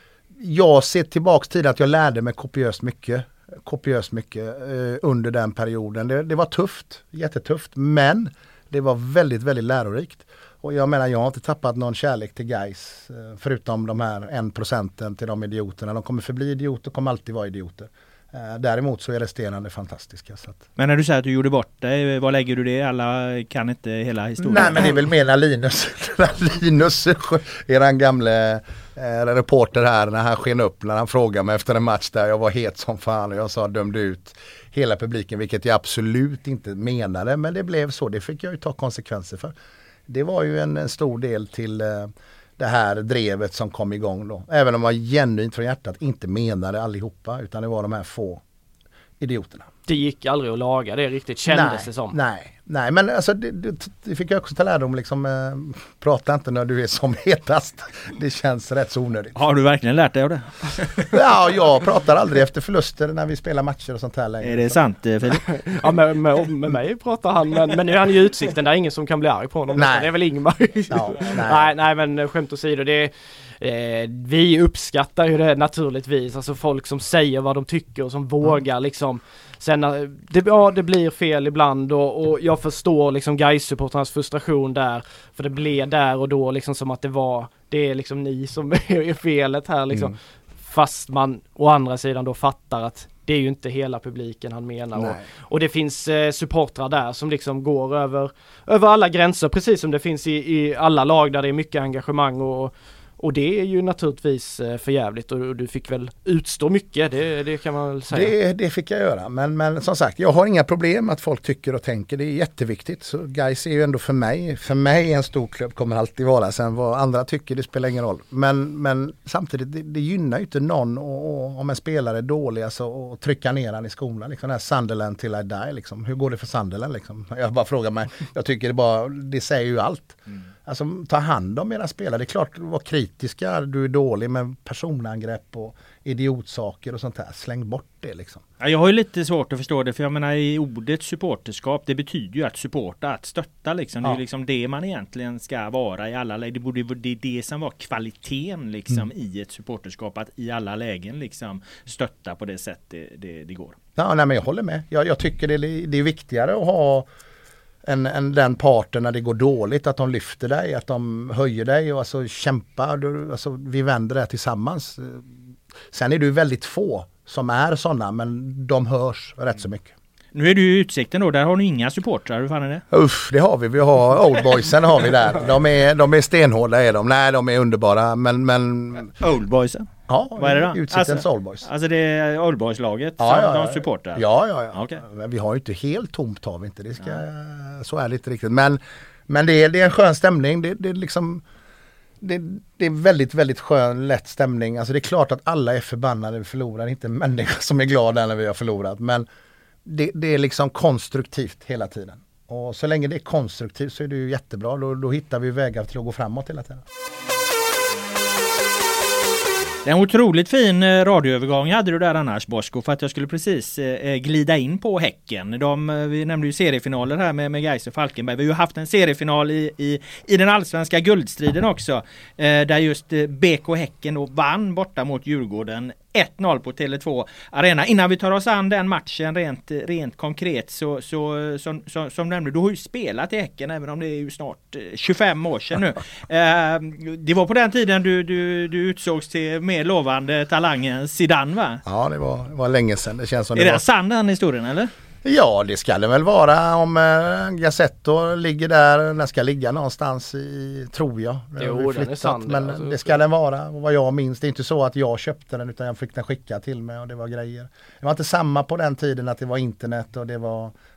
[SPEAKER 4] jag ser tillbaks till att jag lärde mig kopiöst mycket, kopiöst mycket eh, under den perioden. Det, det var tufft, jättetufft, men det var väldigt, väldigt lärorikt. Och jag menar, jag har inte tappat någon kärlek till Gais, eh, förutom de här en procenten till de idioterna. De kommer förbli idioter och kommer alltid vara idioter. Däremot så är resterande fantastiska. Så att... Men
[SPEAKER 5] när du säger att du gjorde bort dig, vad lägger du det? Alla kan inte hela historien.
[SPEAKER 4] Nej, men det är väl mer när Linus, när Linus eran gamle eh, reporter här, när han sken upp, när han frågade mig efter en match där jag var het som fan och jag sa dömde ut hela publiken, vilket jag absolut inte menade, men det blev så. Det fick jag ju ta konsekvenser för. Det var ju en, en stor del till... Eh, det här drevet som kom igång då. Även om man genuint från hjärtat inte menade allihopa, utan det var de här få idioterna.
[SPEAKER 6] Det gick aldrig att laga, det riktigt kändes
[SPEAKER 4] nej,
[SPEAKER 6] det som.
[SPEAKER 4] Nej, nej, men alltså det, det, det fick jag också ta lärdom liksom, eh, prata inte när du är som hetast. Det känns rätt så onödigt.
[SPEAKER 5] Har du verkligen lärt dig av det?
[SPEAKER 4] Ja, jag pratar aldrig efter förluster när vi spelar matcher och sånt här längre.
[SPEAKER 5] Är det sant, Filip?
[SPEAKER 6] Ja, med, med, med mig pratar han, men, men nu är han ju Utsikten, där är ingen som kan bli arg på honom.
[SPEAKER 4] Nej.
[SPEAKER 6] Det är väl Ingmar.
[SPEAKER 4] Ja, nej.
[SPEAKER 6] nej, nej, men skämt åsido, det är Eh, vi uppskattar ju det naturligtvis, alltså folk som säger vad de tycker och som mm. vågar liksom. Sen det, ja, det blir fel ibland och, och jag förstår liksom Gais-supporternas frustration där, för det blev där och då liksom som att det var, det är liksom ni som är felet här liksom. Mm. Fast man å andra sidan då fattar att det är ju inte hela publiken han menar. Och, och det finns eh, supportrar där som liksom går över, över alla gränser, precis som det finns i, i alla lag där det är mycket engagemang och Och det är ju naturligtvis för jävligt och du fick väl utstå mycket, det, det kan man väl säga.
[SPEAKER 4] Det, det fick jag göra, men, men som sagt, jag har inga problem att folk tycker och tänker, det är jätteviktigt. Så Gais är ju ändå för mig, för mig en stor klubb kommer alltid vara, sen vad andra tycker det spelar ingen roll. Men, men samtidigt, det, det gynnar ju inte någon och, och, om en spelare är dålig alltså, och trycka ner han i skolan, liksom, den här Sunderland till I die, liksom. Hur går det för Sunderland liksom? Jag bara frågar mig, jag tycker det bara, det säger ju allt. Mm. Alltså ta hand om era spelare. Det är klart var kritiska, du är dålig med personangrepp och idiotsaker och sånt här. Släng bort det liksom.
[SPEAKER 5] Ja, jag har ju lite svårt att förstå det, för jag menar i ordet supporterskap, det betyder ju att supporta, att stötta liksom. Ja. Det är ju liksom det man egentligen ska vara i alla lägen. Det borde det är det som var kvaliteten liksom mm. i ett supporterskap, att i alla lägen liksom stötta på det sätt det, det, det går.
[SPEAKER 4] Ja, nej, men jag håller med. Jag, jag tycker det, det är viktigare att ha än, än den parten när det går dåligt, att de lyfter dig, att de höjer dig och alltså kämpar, du, alltså, vi vänder det tillsammans. Sen är det ju väldigt få som är sådana, men de hörs rätt så mycket.
[SPEAKER 5] Nu är du i Utsikten då, där har ni inga supportrar, hur fan är det?
[SPEAKER 4] Uff, det har vi, vi har Old Boysen har vi där. De är, de är stenhårda är de, nej de är underbara, men... men...
[SPEAKER 5] Old Boysen?
[SPEAKER 4] Ja,
[SPEAKER 5] vad är det då?
[SPEAKER 4] Utsiktens
[SPEAKER 5] alltså,
[SPEAKER 4] Old Boys.
[SPEAKER 5] Alltså det är Old Boys-laget
[SPEAKER 4] ja,
[SPEAKER 5] som
[SPEAKER 4] ja,
[SPEAKER 5] de
[SPEAKER 4] ja.
[SPEAKER 5] supportar?
[SPEAKER 4] Ja, ja, ja.
[SPEAKER 5] Okay.
[SPEAKER 4] Men vi har ju inte helt tomt har vi inte, det ska, ja. Så är det inte riktigt. Men, men det, är, det är en skön stämning, det, det är liksom... Det, det är väldigt, väldigt skön, lätt stämning. Alltså det är klart att alla är förbannade när vi förlorar. Inte en människa som är glad när vi har förlorat. Men det, det är liksom konstruktivt hela tiden. Och så länge det är konstruktivt så är det ju jättebra. Då, då hittar vi vägar till att gå framåt hela tiden.
[SPEAKER 5] Det är en otroligt fin radioövergång hade du där annars, Bosko, för att jag skulle precis eh, glida in på Häcken. De, vi nämnde ju seriefinaler här med, med Gais och Falkenberg. Vi har ju haft en seriefinal i, i, i den allsvenska guldstriden också, eh, där just eh, B K Häcken då vann borta mot Djurgården ett noll på Tele två Arena. Innan vi tar oss an den matchen rent, rent konkret så, så som, som, som nämnde, du har ju spelat i Häcken även om det är ju snart tjugofem år sedan nu. eh, det var på den tiden du, du, du utsågs till mer lovande talangen Zidane, va?
[SPEAKER 4] Ja, det var, det var länge sedan. Det känns som
[SPEAKER 5] är
[SPEAKER 4] det
[SPEAKER 5] det
[SPEAKER 4] var...
[SPEAKER 5] sann den historien, eller?
[SPEAKER 4] Ja, det ska det väl vara om äh, Gazzetto ligger där, den ska ligga någonstans i, tror jag.
[SPEAKER 6] Jo, den är sann.
[SPEAKER 4] Men alltså, det ska den vara, och vad jag minns, det är inte så att jag köpte den utan jag fick den skickad till mig och det var grejer. Det var inte samma på den tiden att det var internet och det var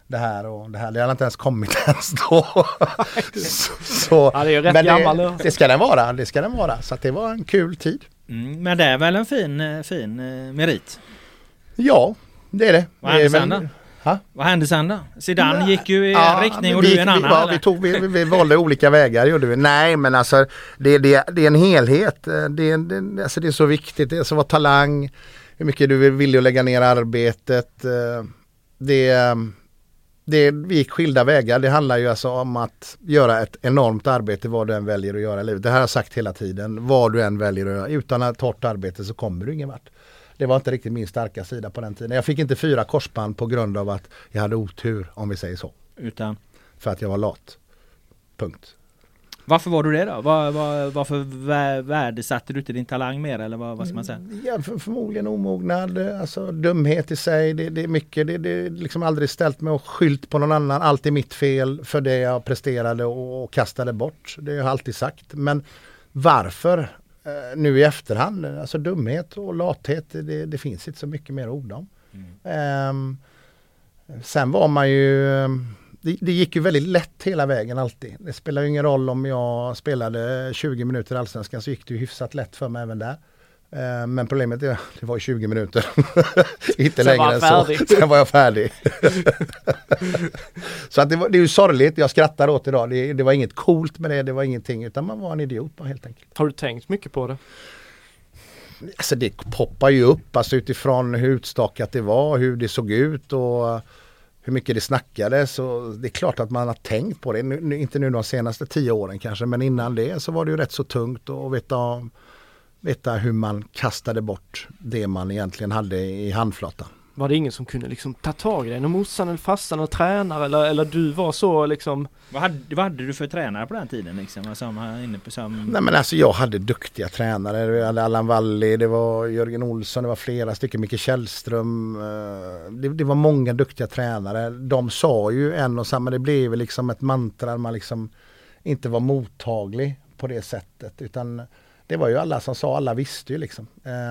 [SPEAKER 4] det här och det här. Det har inte ens kommit ens då. så, så,
[SPEAKER 6] ja, det är ju rätt
[SPEAKER 4] men
[SPEAKER 6] gammal.
[SPEAKER 4] Det, det ska den vara, det ska den vara. Så att det var en kul tid.
[SPEAKER 5] Mm, men det är väl en fin, fin merit?
[SPEAKER 4] Ja, det är det.
[SPEAKER 5] Vad hände
[SPEAKER 4] det är
[SPEAKER 5] sen
[SPEAKER 4] väl,
[SPEAKER 5] då?
[SPEAKER 4] ha?
[SPEAKER 5] Vad hände sen då? Zidane gick ju i
[SPEAKER 4] ja,
[SPEAKER 5] en riktning och
[SPEAKER 4] vi,
[SPEAKER 5] du i en annan.
[SPEAKER 4] Vi, ja,
[SPEAKER 5] eller?
[SPEAKER 4] vi, tog, vi, vi valde olika vägar. Gjorde vi. Nej, men alltså det, det, det är en helhet. Det, det, alltså, det är så viktigt. Det är så vad talang, hur mycket du vill, vill lägga ner arbetet. Det, det, vi gick skilda vägar. Det handlar ju alltså om att göra ett enormt arbete vad du än väljer att göra i livet. Det här har jag sagt hela tiden. Vad du än väljer att göra. Utan ett hårt arbete så kommer du ingen vart. Det var inte riktigt min starka sida på den tiden. Jag fick inte fyra korsband på grund av att jag hade otur, om vi säger så.
[SPEAKER 5] Utan?
[SPEAKER 4] För att jag var lat. Punkt.
[SPEAKER 5] Varför var du det då? Var, var, varför vä- värdesatte du inte din talang mer? Eller vad, vad ska man säga?
[SPEAKER 4] Ja, för, förmodligen omognad, alltså dumhet i sig. Det, det är mycket, det, det är liksom aldrig ställt mig och skylt på någon annan. Allt är mitt fel för det jag presterade och, och kastade bort. Det har jag alltid sagt. Men varför? Nu i efterhand, alltså dumhet och lathet, det, det finns inte så mycket mer ord om. Mm. Um, sen var man ju, det, det gick ju väldigt lätt hela vägen alltid. Det spelar ju ingen roll om jag spelade tjugo minuter i Allsvenskan, så gick det ju hyfsat lätt för mig även där. Uh, men problemet är, det var tjugo minuter. Inte längre än så. Sen var jag färdig. Så att det, var, det är ju sorgligt, jag skrattar åt idag. Det, det var inget coolt med det, det var ingenting, utan man var en idiot bara, helt enkelt.
[SPEAKER 6] Har du tänkt mycket på det?
[SPEAKER 4] Alltså det poppar ju upp, alltså utifrån hur utstakat det var, hur det såg ut och hur mycket det snackades. Så det är klart att man har tänkt på det, nu, inte nu de senaste tio åren kanske, men innan det så var det ju rätt så tungt att veta om veta hur man kastade bort det man egentligen hade i handflatan.
[SPEAKER 6] Var det ingen som kunde liksom ta tag i det? Någon morsan eller farsan och tränare eller, eller du var så liksom...
[SPEAKER 5] Vad hade, vad hade du för tränare på den tiden liksom? Som här inne på som...
[SPEAKER 4] Nej men alltså jag hade duktiga tränare. Det var Allan Walli, det var Jörgen Olsson, det var flera stycken, Micke Källström. Det, det var många duktiga tränare. De sa ju en och samma, det blev liksom ett mantra, man liksom inte var mottaglig på det sättet, utan det var ju alla som sa, alla visste ju liksom.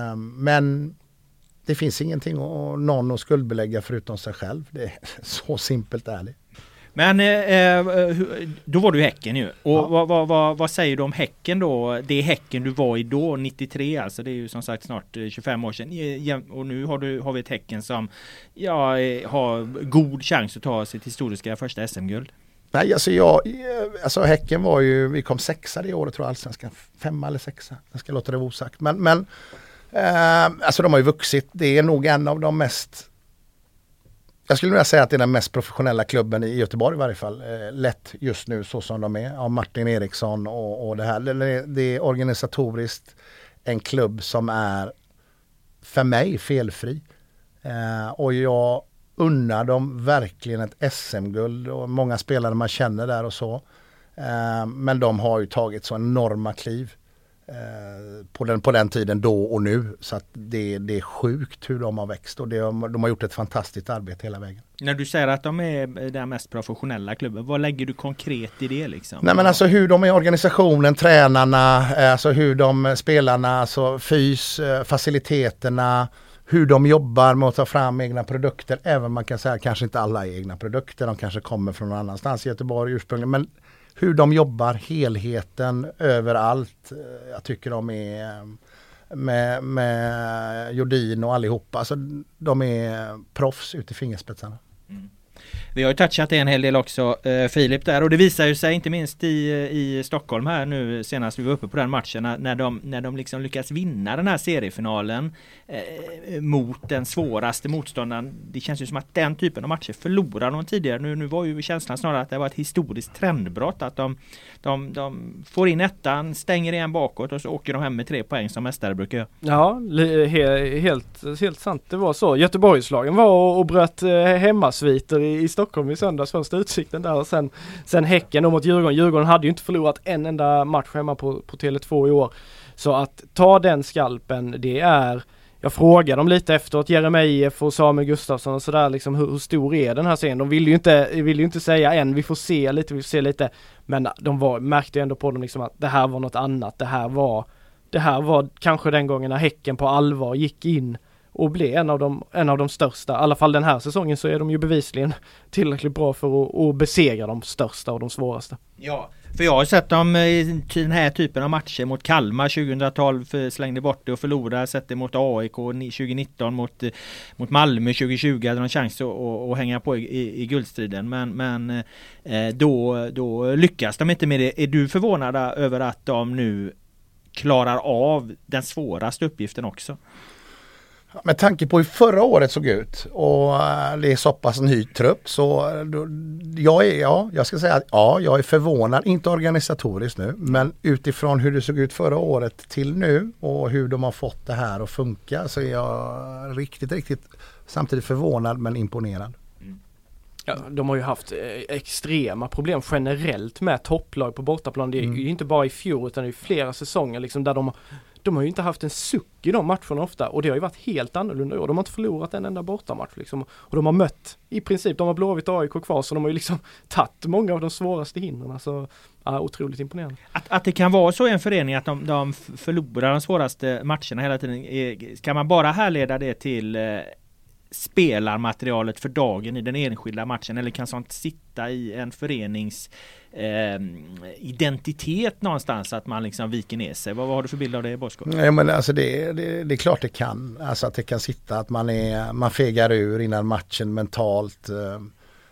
[SPEAKER 4] Men det finns ingenting och någon att skuldbelägga förutom sig själv. Det är så simpelt ärligt. Men
[SPEAKER 5] eh, då var du i Häcken ju. Och
[SPEAKER 4] ja.
[SPEAKER 5] vad, vad, vad, vad säger du om Häcken då? Det är Häcken du var i då, nittiotre, alltså det är ju som sagt snart tjugofem år sedan. Och nu har, du, har vi ett Häcken som ja, har god chans att ta sitt historiska första S M-guld.
[SPEAKER 4] Nej, alltså jag, alltså Häcken var ju, vi kom sexa det året tror jag, Allsvenskan, femma eller sexa. Jag ska låta det vara osagt. Men, men eh, alltså de har ju vuxit. Det är nog en av de mest, jag skulle nog säga att det är den mest professionella klubben i Göteborg i varje fall. Eh, lätt just nu så som de är. Av Martin Eriksson och, och det här. Det, det är organisatoriskt en klubb som är för mig felfri. Eh, och jag unnar dem verkligen ett S M-guld och många spelare man känner där och så. Eh, men de har ju tagit så enorma kliv eh, på, den, på den tiden då och nu. Så att det, det är sjukt hur de har växt och det, de har gjort ett fantastiskt arbete hela vägen.
[SPEAKER 5] När du säger att de är den mest professionella klubben, vad lägger du konkret i det liksom?
[SPEAKER 4] Nej men alltså hur de är organisationen, tränarna, alltså hur de spelarna, alltså fys, faciliteterna, hur de jobbar med att ta fram egna produkter. Även man kan säga kanske inte alla egna produkter. De kanske kommer från någon annanstans i Göteborg ursprungligen. Men hur de jobbar, helheten överallt. Jag tycker de är med, med Jordin och allihopa. Alltså, de är proffs ut i fingerspetsarna. Mm.
[SPEAKER 5] Vi har ju touchat en hel del också, eh, Filip där, och det visar ju sig inte minst i, i Stockholm här nu senast vi var uppe på den matchen när, när de, när de liksom lyckas vinna den här seriefinalen eh, mot den svåraste motståndaren. Det känns ju som att den typen av matcher förlorar de tidigare. Nu, nu var ju känslan snarare att det var ett historiskt trendbrott, att de, de, de får in ettan, stänger igen bakåt och så åker de hem med tre poäng som mästare brukar göra.
[SPEAKER 6] Ja, he- helt, helt sant, det var så. Göteborgslagen var och, och bröt eh, hemmasviter i, i Stockholm i söndags, första utsikten där, och sen, sen Häcken mot Djurgården. Djurgården hade ju inte förlorat en enda match hemma på, på Tele två i år. Så att ta den skalpen, det är, jag frågar dem lite efteråt, Jeremejeff och Samuel Gustafsson och sådär, liksom, hur, hur stor är den här scenen? De vill ju inte, vill ju inte säga än, vi får se lite, vi får se lite, men de var, märkte ändå på dem liksom att det här var något annat, det här var, det här var kanske den gången när Häcken på allvar gick in och bli en av de, en av de största. I alla fall den här säsongen så är de ju bevisligen tillräckligt bra för att, att besegra de största och de svåraste.
[SPEAKER 5] Ja, för jag har sett dem i den här typen av matcher mot Kalmar tjugohundratolv, slängde bort det och förlorade, sett det mot A I K tjugonitton, mot, mot Malmö tjugohundratjugo, hade de chans att, att, att hänga på i, i, i guldstriden, men, men eh, då, då lyckas de inte med det. Är du förvånad över att de nu klarar av den svåraste uppgiften också?
[SPEAKER 4] Med tanke på hur förra året såg ut och det är så pass ny trupp, så jag är, ja, jag ska säga att ja, jag är förvånad, inte organisatoriskt nu, men utifrån hur det såg ut förra året till nu och hur de har fått det här att funka, så är jag riktigt, riktigt samtidigt förvånad men imponerad.
[SPEAKER 6] Ja, de har ju haft eh, extrema problem generellt med topplag på bortaplan. Det är mm. ju inte bara i fjol utan det är flera säsonger liksom, där de, de har ju inte haft en suck i de matcherna ofta, och det har ju varit helt annorlunda i år. De har inte förlorat en enda bortamatch liksom, och de har mött i princip, de har Blåvitt och A I K kvar, så de har ju liksom tagit många av de svåraste hindren, så ja, otroligt imponerande. Att,
[SPEAKER 5] att det kan vara så i en förening att de, de förlorar de svåraste matcherna hela tiden, är, kan man bara härleda det till eh, spelarmaterialet för dagen i den enskilda matchen, eller kan sånt sitta i en förenings eh, identitet någonstans, att man liksom viker ner sig? Vad, vad har du för bild av det, Bosko?
[SPEAKER 4] Nej, men alltså det, det, det är klart det kan, alltså att det kan sitta, att man, är, man fegar ur innan matchen mentalt. Eh,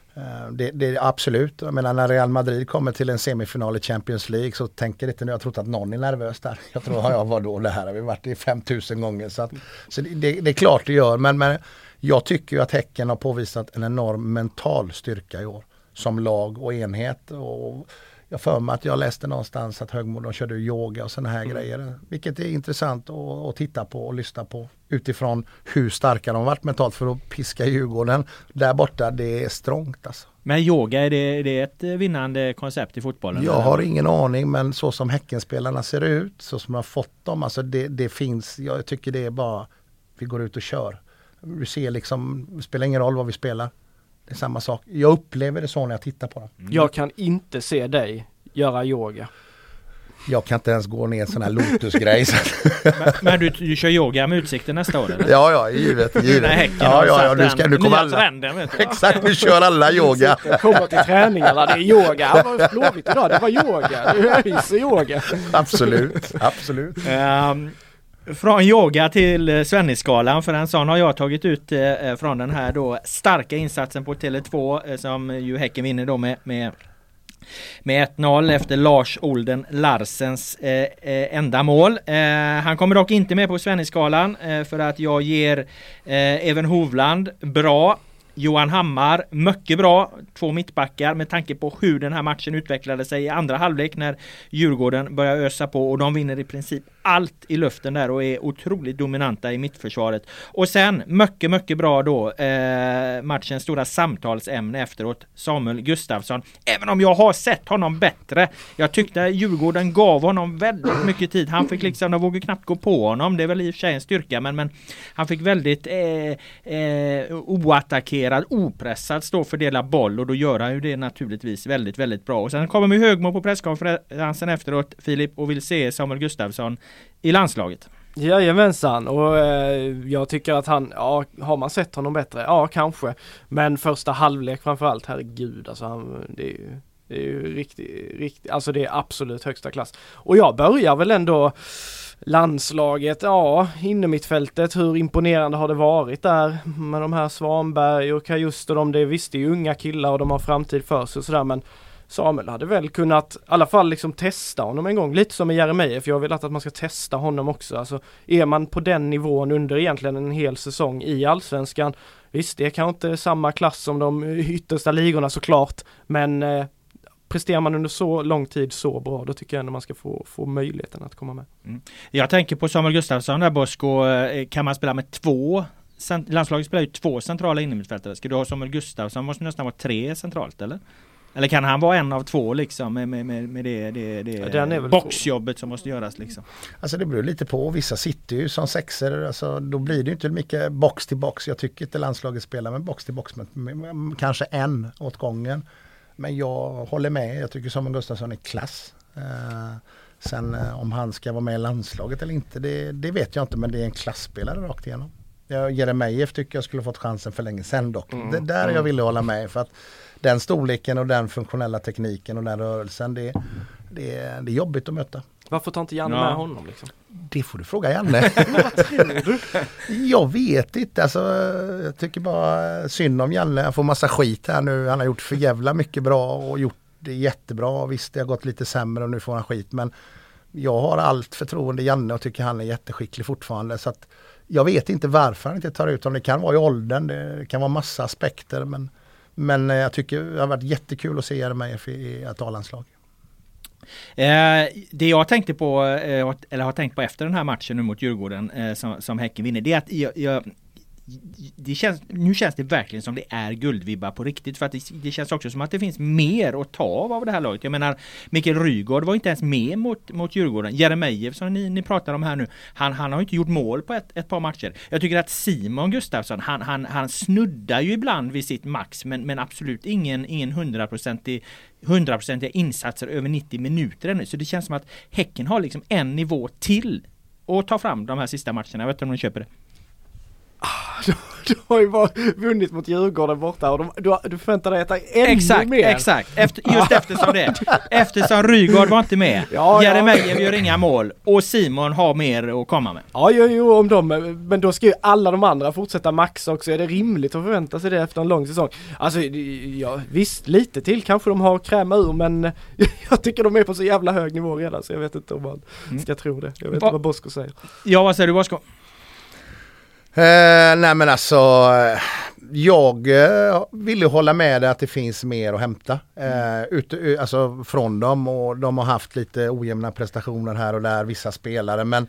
[SPEAKER 4] det, det är absolut, jag menar när Real Madrid kommer till en semifinal i Champions League så tänker inte nu, jag tror att någon är nervös där. Jag tror att jag var då, det här har vi varit i femtusen gånger, så, att, så det, det, det är klart det gör, men, men jag tycker ju att Häcken har påvisat en enorm mental styrka i år som lag och enhet, och jag för mig att jag läste någonstans att Högmo, de körde yoga och såna här mm. grejer, vilket är intressant att, att titta på och lyssna på utifrån hur starka de varit mentalt för att piska Djurgården där borta. Det är strångt alltså.
[SPEAKER 5] Men yoga, är det, det är ett vinnande koncept i fotbollen?
[SPEAKER 4] Jag eller? har ingen aning, men så som Häckenspelarna ser ut, så som jag har fått dem, alltså det, det finns, jag tycker det är bara, vi går ut och kör. Vi ser liksom, det spelar ingen roll vad vi spelar. Det är samma sak. Jag upplever det så när jag tittar på dem.
[SPEAKER 6] Mm. Jag kan inte se dig göra yoga.
[SPEAKER 4] Jag kan inte ens gå ner en sån här lotusgrej.
[SPEAKER 5] men men du, du kör yoga med utsikten nästa år, eller?
[SPEAKER 4] Ja, ja, givet. givet.
[SPEAKER 5] Häcken,
[SPEAKER 4] ja, ja, ja, nu ska nu kommer alla.
[SPEAKER 5] Trenden, vet du.
[SPEAKER 4] Exakt, vi kör alla yoga.
[SPEAKER 6] Kommer till träningarna, det är yoga. Det var Blåvitt idag, det var yoga. Det är yoga.
[SPEAKER 4] Absolut, absolut.
[SPEAKER 5] Um, Från yoga till Svennisskalan, för en sån har jag tagit ut eh, från den här då starka insatsen på Tele två eh, som ju Häcken vinner då med, med, med ett noll efter Lars Olden Larsens eh, eh, enda mål. Eh, han kommer dock inte med på Svennisskalan eh, för att jag ger eh, Even Hovland bra, Johan Hammar mycket bra, två mittbackar, med tanke på hur den här matchen utvecklade sig i andra halvlek när Djurgården börjar ösa på, och de vinner i princip allt i luften där och är otroligt dominanta i mittförsvaret. Och sen mycket, mycket bra då eh, matchens stora samtalsämne efteråt, Samuel Gustafsson. Även om jag har sett honom bättre. Jag tyckte Djurgården gav honom väldigt mycket tid. Han fick liksom, de vågade knappt gå på honom. Det är väl i och för sig en styrka, men, men han fick väldigt eh, eh, oattackerad, opressad stå och fördela boll, och då gör han ju det naturligtvis väldigt, väldigt bra. Och sen kommer ju Högmo på presskonferensen efteråt, Filip, och vill se Samuel Gustafsson i landslaget.
[SPEAKER 6] Jajamensan, och eh, jag tycker att han, ja, har man sett honom bättre? Ja, kanske. Men första halvlek framförallt, herregud, alltså han, det är ju, det är ju riktigt, riktigt, alltså det är absolut högsta klass. Och jag börjar väl ändå landslaget, ja, innermittfältet, hur imponerande har det varit där med de här Svanberg och Kajust och de, det visst är ju unga killar och de har framtid för sig och sådär, men Samuel hade väl kunnat i alla fall liksom testa honom en gång, lite som med Jeremejeff, för jag vill att man ska testa honom också. Alltså är man på den nivån under egentligen en hel säsong i Allsvenskan, visst det är kanske inte samma klass som de yttersta ligorna såklart, men eh, presterar man under så lång tid så bra, då tycker jag ändå man ska få, få möjligheten att komma med.
[SPEAKER 5] Mm. Jag tänker på Samuel Gustafsson där, Bosko, kan man spela med två, landslaget spelar ju två centrala innermittfältare, ska du ha Samuel Gustafsson, måste nästan vara tre centralt, eller? Eller kan han vara en av två liksom med, med, med det, det, det ja, boxjobbet två som måste göras liksom?
[SPEAKER 4] Alltså det beror lite på. Vissa sitter ju som sexer, alltså då blir det ju inte mycket box till box. Jag tycker inte landslaget spelar med box till box, med, med, med kanske en åt gången. Men jag håller med. Jag tycker Samuel Gustafsson är klass. Eh, sen eh, om han ska vara med i landslaget eller inte, det, det vet jag inte, men det är en klassspelare rakt igenom. Jeremejeff tycker jag skulle fått chansen för länge sedan dock.
[SPEAKER 6] Mm.
[SPEAKER 4] Det där
[SPEAKER 6] mm.
[SPEAKER 4] jag ville hålla med för att den storleken och den funktionella tekniken och den rörelsen, det, det, det är jobbigt att möta.
[SPEAKER 6] Varför tar inte Janne
[SPEAKER 5] Ja.
[SPEAKER 6] med honom liksom?
[SPEAKER 4] Det får du fråga Janne. Jag vet inte. Alltså, jag tycker bara synd om Janne. Han får massa skit här nu. Han har gjort för jävla mycket bra och gjort det jättebra. Visst, det har gått lite sämre och nu får han skit. Men jag har allt förtroende i Janne och tycker han är jätteskicklig fortfarande. Så att jag vet inte varför han inte tar ut honom. Det kan vara i åldern. Det kan vara massa aspekter. Men, men jag tycker det har varit jättekul att se Jeremejeff i ett A-landslag.
[SPEAKER 5] Eh, det jag tänkte på, eh, eller har tänkt på efter den här matchen nu mot Djurgården eh, som, som Häcken vinner, det är att jag, jag, det känns, nu känns det verkligen som det är guldvibbar på riktigt, för att det, det känns också som att det finns mer att ta av av det här laget. Jag menar, Mikael Rygaard var inte ens med mot, mot Djurgården. Jeremejeff som ni, ni pratar om här nu, han, han har inte gjort mål på ett, ett par matcher. Jag tycker att Simon Gustafsson, han, han, han snuddar ju ibland vid sitt max, men, men absolut ingen, ingen hundraprocentig hundraprocentiga insatser över nittio minuter ännu. Så det känns som att Häcken har liksom en nivå till att ta fram de här sista matcherna. Jag vet inte om de köper det.
[SPEAKER 6] Du, du har ju bara vunnit mot Djurgården borta och de, du, du förväntar dig att äta ännu
[SPEAKER 5] exakt,
[SPEAKER 6] mer.
[SPEAKER 5] Exakt, Efter, just eftersom det. Eftersom Rygaard var inte med.
[SPEAKER 6] Ja,
[SPEAKER 5] Jeremejeff
[SPEAKER 6] ja.
[SPEAKER 5] gör inga mål och Simon har mer att komma med.
[SPEAKER 6] Ja, jo, jo, om de, men då ska ju alla de andra fortsätta max också. Är det rimligt att förvänta sig det efter en lång säsong? Alltså, ja, visst, lite till kanske de har kräma ur, men jag tycker de är på så jävla hög nivå redan, så jag vet inte om man mm. ska tro det. Jag vet inte Va? vad Bosko säger.
[SPEAKER 5] Ja, vad säger du, Bosko?
[SPEAKER 4] Eh, nej men alltså jag eh, ville hålla med dig att det finns mer att hämta eh, ut, alltså från dem, och de har haft lite ojämna prestationer här och där, vissa spelare, men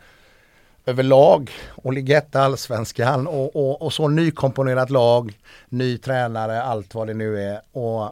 [SPEAKER 4] överlag och ligga etta allsvenskan och, och, och så nykomponerat lag, ny tränare, allt vad det nu är, och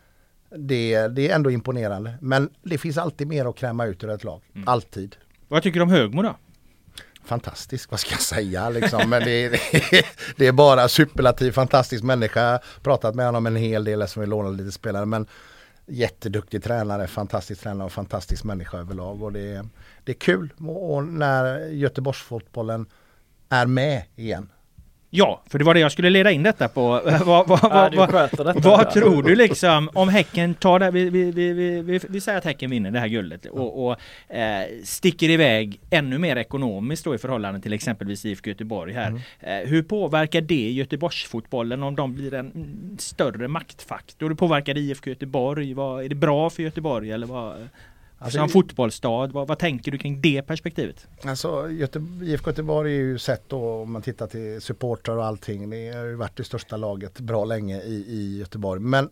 [SPEAKER 4] det, det är ändå imponerande, men det finns alltid mer att kräma ut ur ett lag, mm. alltid.
[SPEAKER 5] Vad tycker du om Högmo då?
[SPEAKER 4] Fantastisk, vad ska jag säga liksom, men det, det, det är bara superlativ, fantastisk människa, pratat med honom en hel del som vi lånade lite spelare, men jätteduktig tränare, fantastisk tränare och fantastisk människa överlag, och det, det är kul och när Göteborgsfotbollen är med igen.
[SPEAKER 5] Ja, för det var det jag skulle leda in detta på. vad vad,
[SPEAKER 6] ja,
[SPEAKER 5] vad, vad, vad tror du liksom om Häcken tar det? Vi, vi, vi, vi, vi, vi säger att Häcken vinner det här guldet och, och eh, sticker iväg ännu mer ekonomiskt då i förhållande till exempelvis I F K Göteborg här. Mm. Eh, hur påverkar det Göteborgsfotbollen om de blir en större maktfaktor? Hur påverkar det I F K Göteborg? Vad, är det bra för Göteborg eller vad? Alltså, som fotbollsstad, vad, vad tänker du kring det perspektivet?
[SPEAKER 4] Alltså Göte, I F K Göteborg är ju sett då, om man tittar till supportrar och allting, det har ju varit det största laget bra länge i, i Göteborg. Men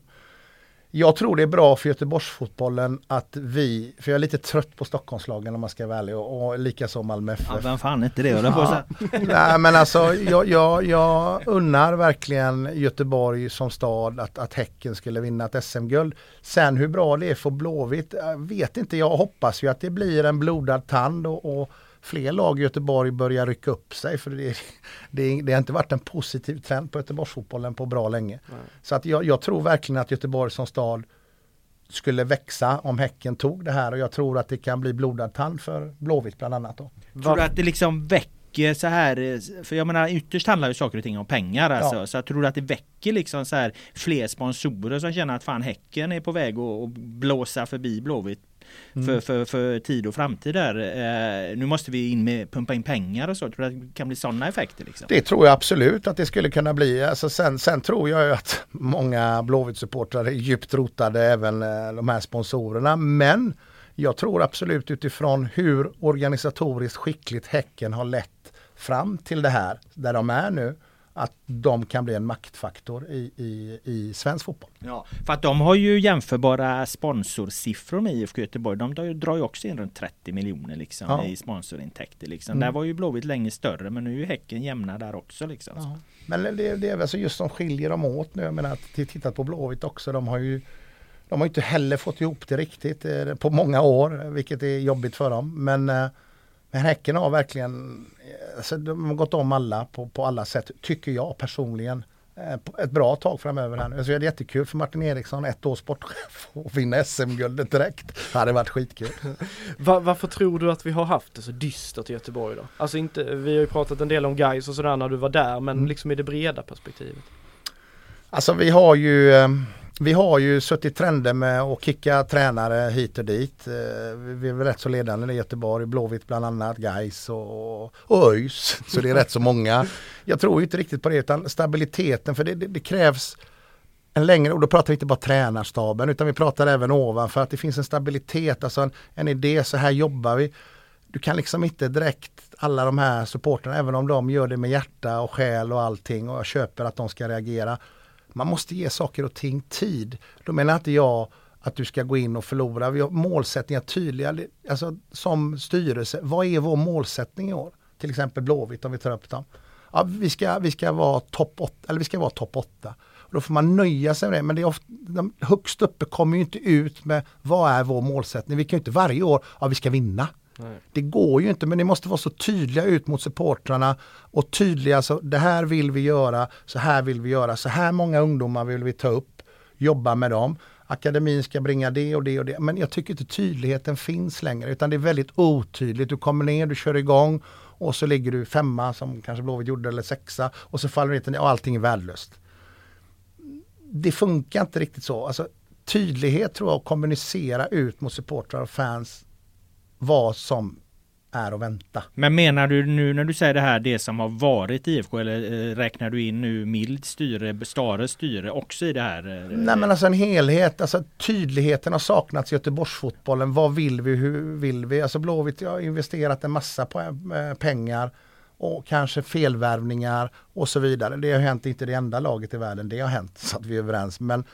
[SPEAKER 4] jag tror det är bra för Göteborgsfotbollen att vi, för jag är lite trött på Stockholmslagen om man ska vara ärlig, och, och lika som Malmö F F.
[SPEAKER 5] Ja, vem fan inte det? Ja.
[SPEAKER 4] Nej men alltså jag, jag, jag unnar verkligen Göteborg som stad att, att Häcken skulle vinna ett S M-guld. Sen hur bra det är för Blåvitt, jag vet inte, jag hoppas ju att det blir en blodad tand och, och fler lag i Göteborg börjar rycka upp sig, för det, det, det har inte varit en positiv trend på Göteborgsfotbollen på bra länge. Nej. Så att jag, jag tror verkligen att Göteborg som stad skulle växa om Häcken tog det här, och jag tror att det kan bli blodad tand för Blåvitt bland annat då.
[SPEAKER 5] Tror du att det liksom väcker så här, för jag menar ytterst handlar ju saker och ting om pengar alltså, ja. Så jag tror att det väcker liksom så här fler sponsorer som känner att fan Häcken är på väg att blåsa förbi Blåvitt. Mm. För, för, för tid och framtid där. Eh, nu måste vi in med pumpa in pengar och så. Tror du att det kan bli sådana effekter? Liksom?
[SPEAKER 4] Det tror jag absolut att det skulle kunna bli. Alltså sen, sen tror jag ju att många Blåvitt-supportrar är djupt rotade, även eh, de här sponsorerna. Men jag tror absolut utifrån hur organisatoriskt skickligt Häcken har lett fram till det här, där de är nu, att de kan bli en maktfaktor i, i, i svensk fotboll.
[SPEAKER 5] Ja, för att de har ju jämförbara sponsorsiffror med I F K Göteborg. De drar ju också in runt trettio miljoner liksom, ja. i sponsorintäkter. Liksom. Mm. Där var ju Blåvitt länge större, men nu är ju Häcken jämna där också. Liksom.
[SPEAKER 4] Ja. Men det, det är väl så just som skiljer dem åt nu. Jag menar, tittat på Blåvitt också, de har ju de har inte heller fått ihop det riktigt eh, på många år, vilket är jobbigt för dem. Men, eh, men Häcken har verkligen alltså, de har gått om alla på, på alla sätt, tycker jag personligen. ett bra tag framöver här nu. Så det är jättekul för Martin Eriksson, ett års sportchef, och vinna S M-guldet direkt. Det hade varit skitkul.
[SPEAKER 6] Var, varför tror du att vi har haft det så dystert i Göteborg då? Alltså inte, vi har ju pratat en del om guys och sådär när du var där, men mm. liksom i det breda perspektivet.
[SPEAKER 4] Alltså vi har ju vi har ju suttit trender med att kicka tränare hit och dit. Vi är väl rätt så ledande i Göteborg, Blåvitt bland annat, guys och, och ÖIS. Så det är rätt så många. Jag tror inte riktigt på det, utan stabiliteten, för det, det, det krävs en längre, och då pratar vi inte bara tränarstaben, utan vi pratar även ovanför, att det finns en stabilitet, alltså en, en idé, så här jobbar vi. Du kan liksom inte direkt, alla de här supporterna, även om de gör det med hjärta och själ och allting, och jag köper att de ska reagera. Man måste ge saker och ting tid. Då menar inte jag att du ska gå in och förlora. Vi har målsättningar tydliga. Alltså som styrelse, vad är vår målsättning i år? Till exempel Blåvitt, om vi tar upp dem. Ja, vi ska, vi ska vara topp åtta, eller vi ska vara topp åtta. Och då får man nöja sig med det. Men det är ofta, de högst uppe kommer ju inte ut med vad är vår målsättning. Vi kan ju inte varje år, ja vi ska vinna. Nej. Det går ju inte, men det måste vara så tydliga ut mot supportrarna och tydliga, så det här vill vi göra, så här vill vi göra, så här många ungdomar vill vi ta upp, jobba med dem. Akademin ska bringa det och det och det, men jag tycker inte tydligheten finns längre, utan det är väldigt otydligt. Du kommer ner, du kör igång och så ligger du femma som kanske Blåvitt gjorde, eller sexa, och så faller det ner och allting är värdelöst. Det funkar inte riktigt så. Alltså, tydlighet tror jag, att kommunicera ut mot supportrar och fans vad som är att vänta.
[SPEAKER 5] Men menar du nu när du säger det här, det som har varit I F K, eller eh, räknar du in nu mild styre, Stares styre också i det här? Eh,
[SPEAKER 4] Nej, men alltså en helhet, alltså tydligheten har saknats i Göteborgsfotbollen. Vad vill vi, hur vill vi? Alltså Blåvitt har investerat en massa på, eh, pengar och kanske felvärvningar och så vidare. Det har hänt, inte det enda laget i världen, det har hänt, så att vi är överens. Men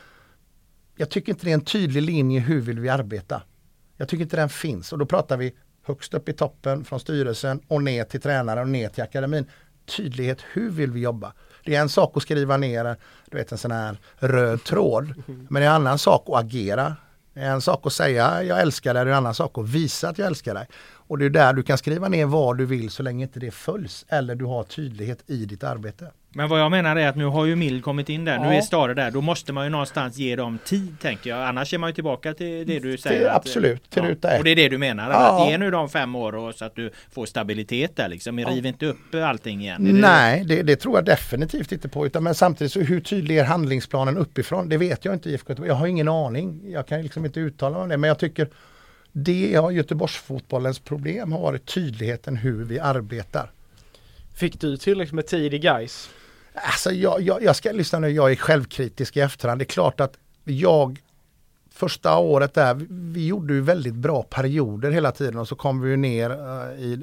[SPEAKER 4] jag tycker inte det är en tydlig linje, hur vill vi arbeta? Jag tycker inte den finns, och då pratar vi högst upp i toppen från styrelsen och ner till tränare och ner till akademin. Tydlighet, hur vill vi jobba? Det är en sak att skriva ner, du vet, en sån här röd tråd, men det är en annan sak att agera. Det är en sak att säga jag älskar dig, det är en annan sak att visa att jag älskar dig. Och det är där du kan skriva ner vad du vill så länge inte det följs eller du har tydlighet i ditt arbete.
[SPEAKER 5] Men vad jag menar är att nu har ju Mild kommit in där, ja. Nu är Stare där, då måste man ju någonstans ge dem tid, tänker jag. Annars är man ju tillbaka till det du säger.
[SPEAKER 4] Det,
[SPEAKER 5] att,
[SPEAKER 4] absolut, till
[SPEAKER 5] ja.
[SPEAKER 4] ruta ett.
[SPEAKER 5] Och det är det du menar,
[SPEAKER 4] ja.
[SPEAKER 5] Att ge nu de fem år och så att du får stabilitet där liksom. Ja. Riv inte upp allting igen.
[SPEAKER 4] Det Nej, det, det tror jag definitivt inte på. Utan, men samtidigt så hur tydlig är handlingsplanen uppifrån? Det vet jag inte I F K. Jag har ingen aning. Jag kan liksom inte uttala mig om det, men jag tycker det har Göteborgsfotbollens problem har varit tydligheten hur vi arbetar.
[SPEAKER 6] Fick du tillräckligt med tid i guys?
[SPEAKER 4] Alltså jag, jag, jag ska lyssna nu, jag är självkritisk i efterhand. Det är klart att jag första året där, vi, vi gjorde ju väldigt bra perioder hela tiden och så kom vi ju ner uh, i...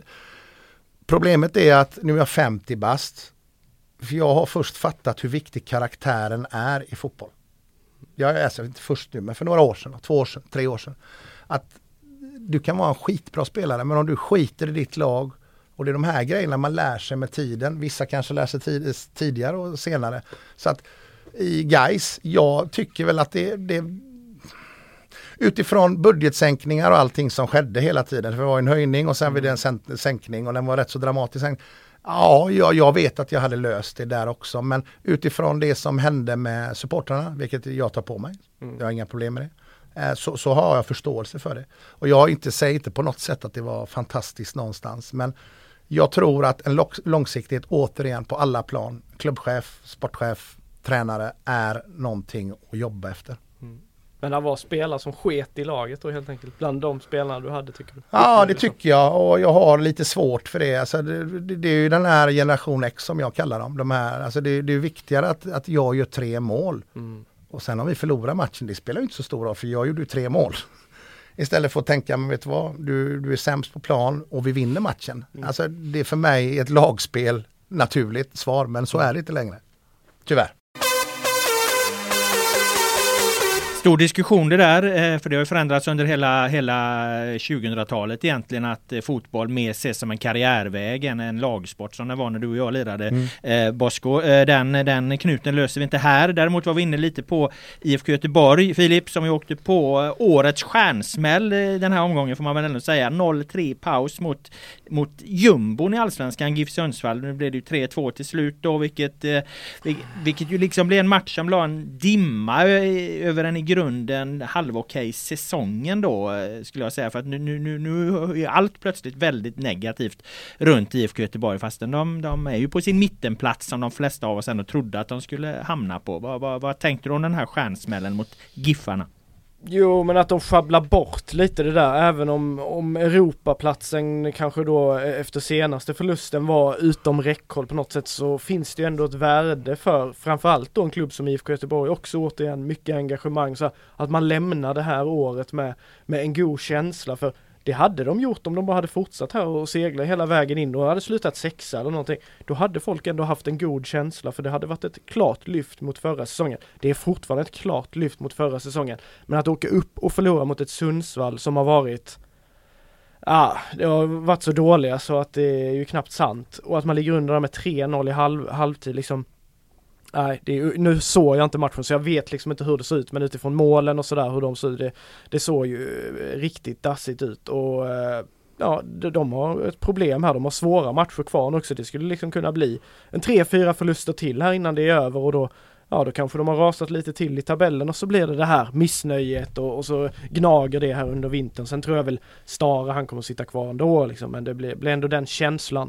[SPEAKER 4] Problemet är att nu är jag femtio bast. För jag har först fattat hur viktig karaktären är i fotboll. Jag är alltså inte först nu, men för några år sedan, två år sedan, tre år sedan. Att du kan vara en skitbra spelare, men om du skiter i ditt lag, och det är de här grejerna man lär sig med tiden. Vissa kanske lär sig tid, tidigare och senare. Så att i guys, jag tycker väl att det, det utifrån budgetsänkningar och allting som skedde hela tiden. För det var en höjning och sen var det en sänk- sänkning och den var rätt så dramatisk. Ja, jag, jag vet att jag hade löst det där också. Men utifrån det som hände med supportrarna, vilket jag tar på mig. Mm. Jag har inga problem med det. Så, så har jag förståelse för det. Och jag inte säger inte på något sätt att det var fantastiskt någonstans. Men jag tror att en långsiktighet återigen på alla plan, klubbchef, sportchef, tränare, är någonting att jobba efter.
[SPEAKER 6] Mm. Men det var spelare som sket i laget då helt enkelt, bland de spelarna du hade, tycker du?
[SPEAKER 4] Ja, det tycker jag, och jag har lite svårt för det. Alltså, det, det, det är ju den här generation X som jag kallar dem. De här, alltså det, det är viktigare att, att jag gör tre mål. Mm. Och sen om vi förlorar matchen, det spelar ju inte så stor roll, för jag gjorde ju tre mål. Istället för att tänka, men vet du vad, du, du är sämst på plan och vi vinner matchen. Mm. Alltså det är för mig ett lagspel naturligt svar, men så är det inte längre. Tyvärr.
[SPEAKER 5] Stor diskussion det där, för det har ju förändrats under hela, hela tjugohundratalet egentligen, att fotboll mer ses som en karriärväg än en lagsport som det var när du och jag lirade. Mm. Eh, Bosko, den, den knuten löser vi inte här. Däremot var vi inne lite på I F K Göteborg, Filip, som vi åkte på årets stjärnsmäll den här omgången, får man väl ändå säga. noll tre paus mot, mot jumbon i Allsvenskan, GIF Sundsvall. Nu blev det ju tre två till slut då, vilket, eh, vilket ju liksom blev en match som la en dimma över en i grunden halvokej säsongen då, skulle jag säga, för att nu, nu, nu, nu är allt plötsligt väldigt negativt runt I F K Göteborg, fastän de, de är ju på sin mittenplats som de flesta av oss ändå trodde att de skulle hamna på. Vad, vad, vad tänkte du om den här stjärnsmällen mot Giffarna?
[SPEAKER 6] Jo, men att de schabblar bort lite det där, även om, om Europaplatsen kanske då efter senaste förlusten var utom räckhåll på något sätt, så finns det ju ändå ett värde för framförallt då en klubb som I F K Göteborg, också återigen mycket engagemang, så att man lämnar det här året med, med en god känsla, för det hade de gjort om de bara hade fortsatt här och segla hela vägen in och hade slutat sexa eller någonting. Då hade folk ändå haft en god känsla, för det hade varit ett klart lyft mot förra säsongen. Det är fortfarande ett klart lyft mot förra säsongen. Men att åka upp och förlora mot ett Sundsvall som har varit ah, det har varit så dåliga så att det är ju knappt sant. Och att man ligger under med tre noll i halv, halvtid liksom. Nej, det är, nu såg jag inte matchen så jag vet liksom inte hur det ser ut, men utifrån målen och sådär hur de såg ut, det, det såg ju riktigt dassigt ut, och ja, de, de har ett problem här, de har svåra matcher kvar också. Det skulle liksom kunna bli en tre fyra förluster till här innan det är över, och då, ja, då kanske de har rasat lite till i tabellen, och så blir det det här missnöjet och, och så gnager det här under vintern. Sen tror jag väl Stara, han kommer att sitta kvar ändå liksom, men det blir, blir ändå den känslan.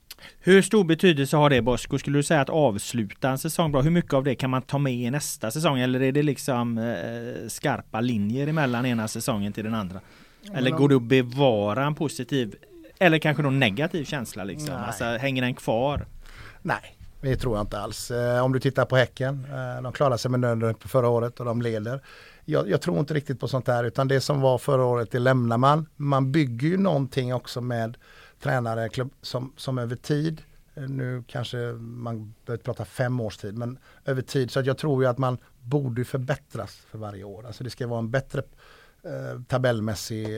[SPEAKER 5] Hur stor betydelse har det, Bosko? Skulle du säga att avsluta en säsong bra? Hur mycket av det kan man ta med i nästa säsong? Eller är det liksom eh, skarpa linjer emellan ena säsongen till den andra? Eller går det att bevara en positiv eller kanske någon negativ känsla liksom? Alltså, hänger den kvar?
[SPEAKER 4] Nej, det tror jag inte alls. Eh, om du tittar på Häcken, eh, de klarade sig med nöden på förra året och de leder. Jag, jag tror inte riktigt på sånt här, utan det som var förra året, det lämnar man. Man bygger ju någonting också med tränare klubb, som, som över tid, nu kanske man behöver prata fem års tid, men över tid, så att jag tror ju att man borde förbättras för varje år. Alltså det ska vara en bättre eh, tabellmässig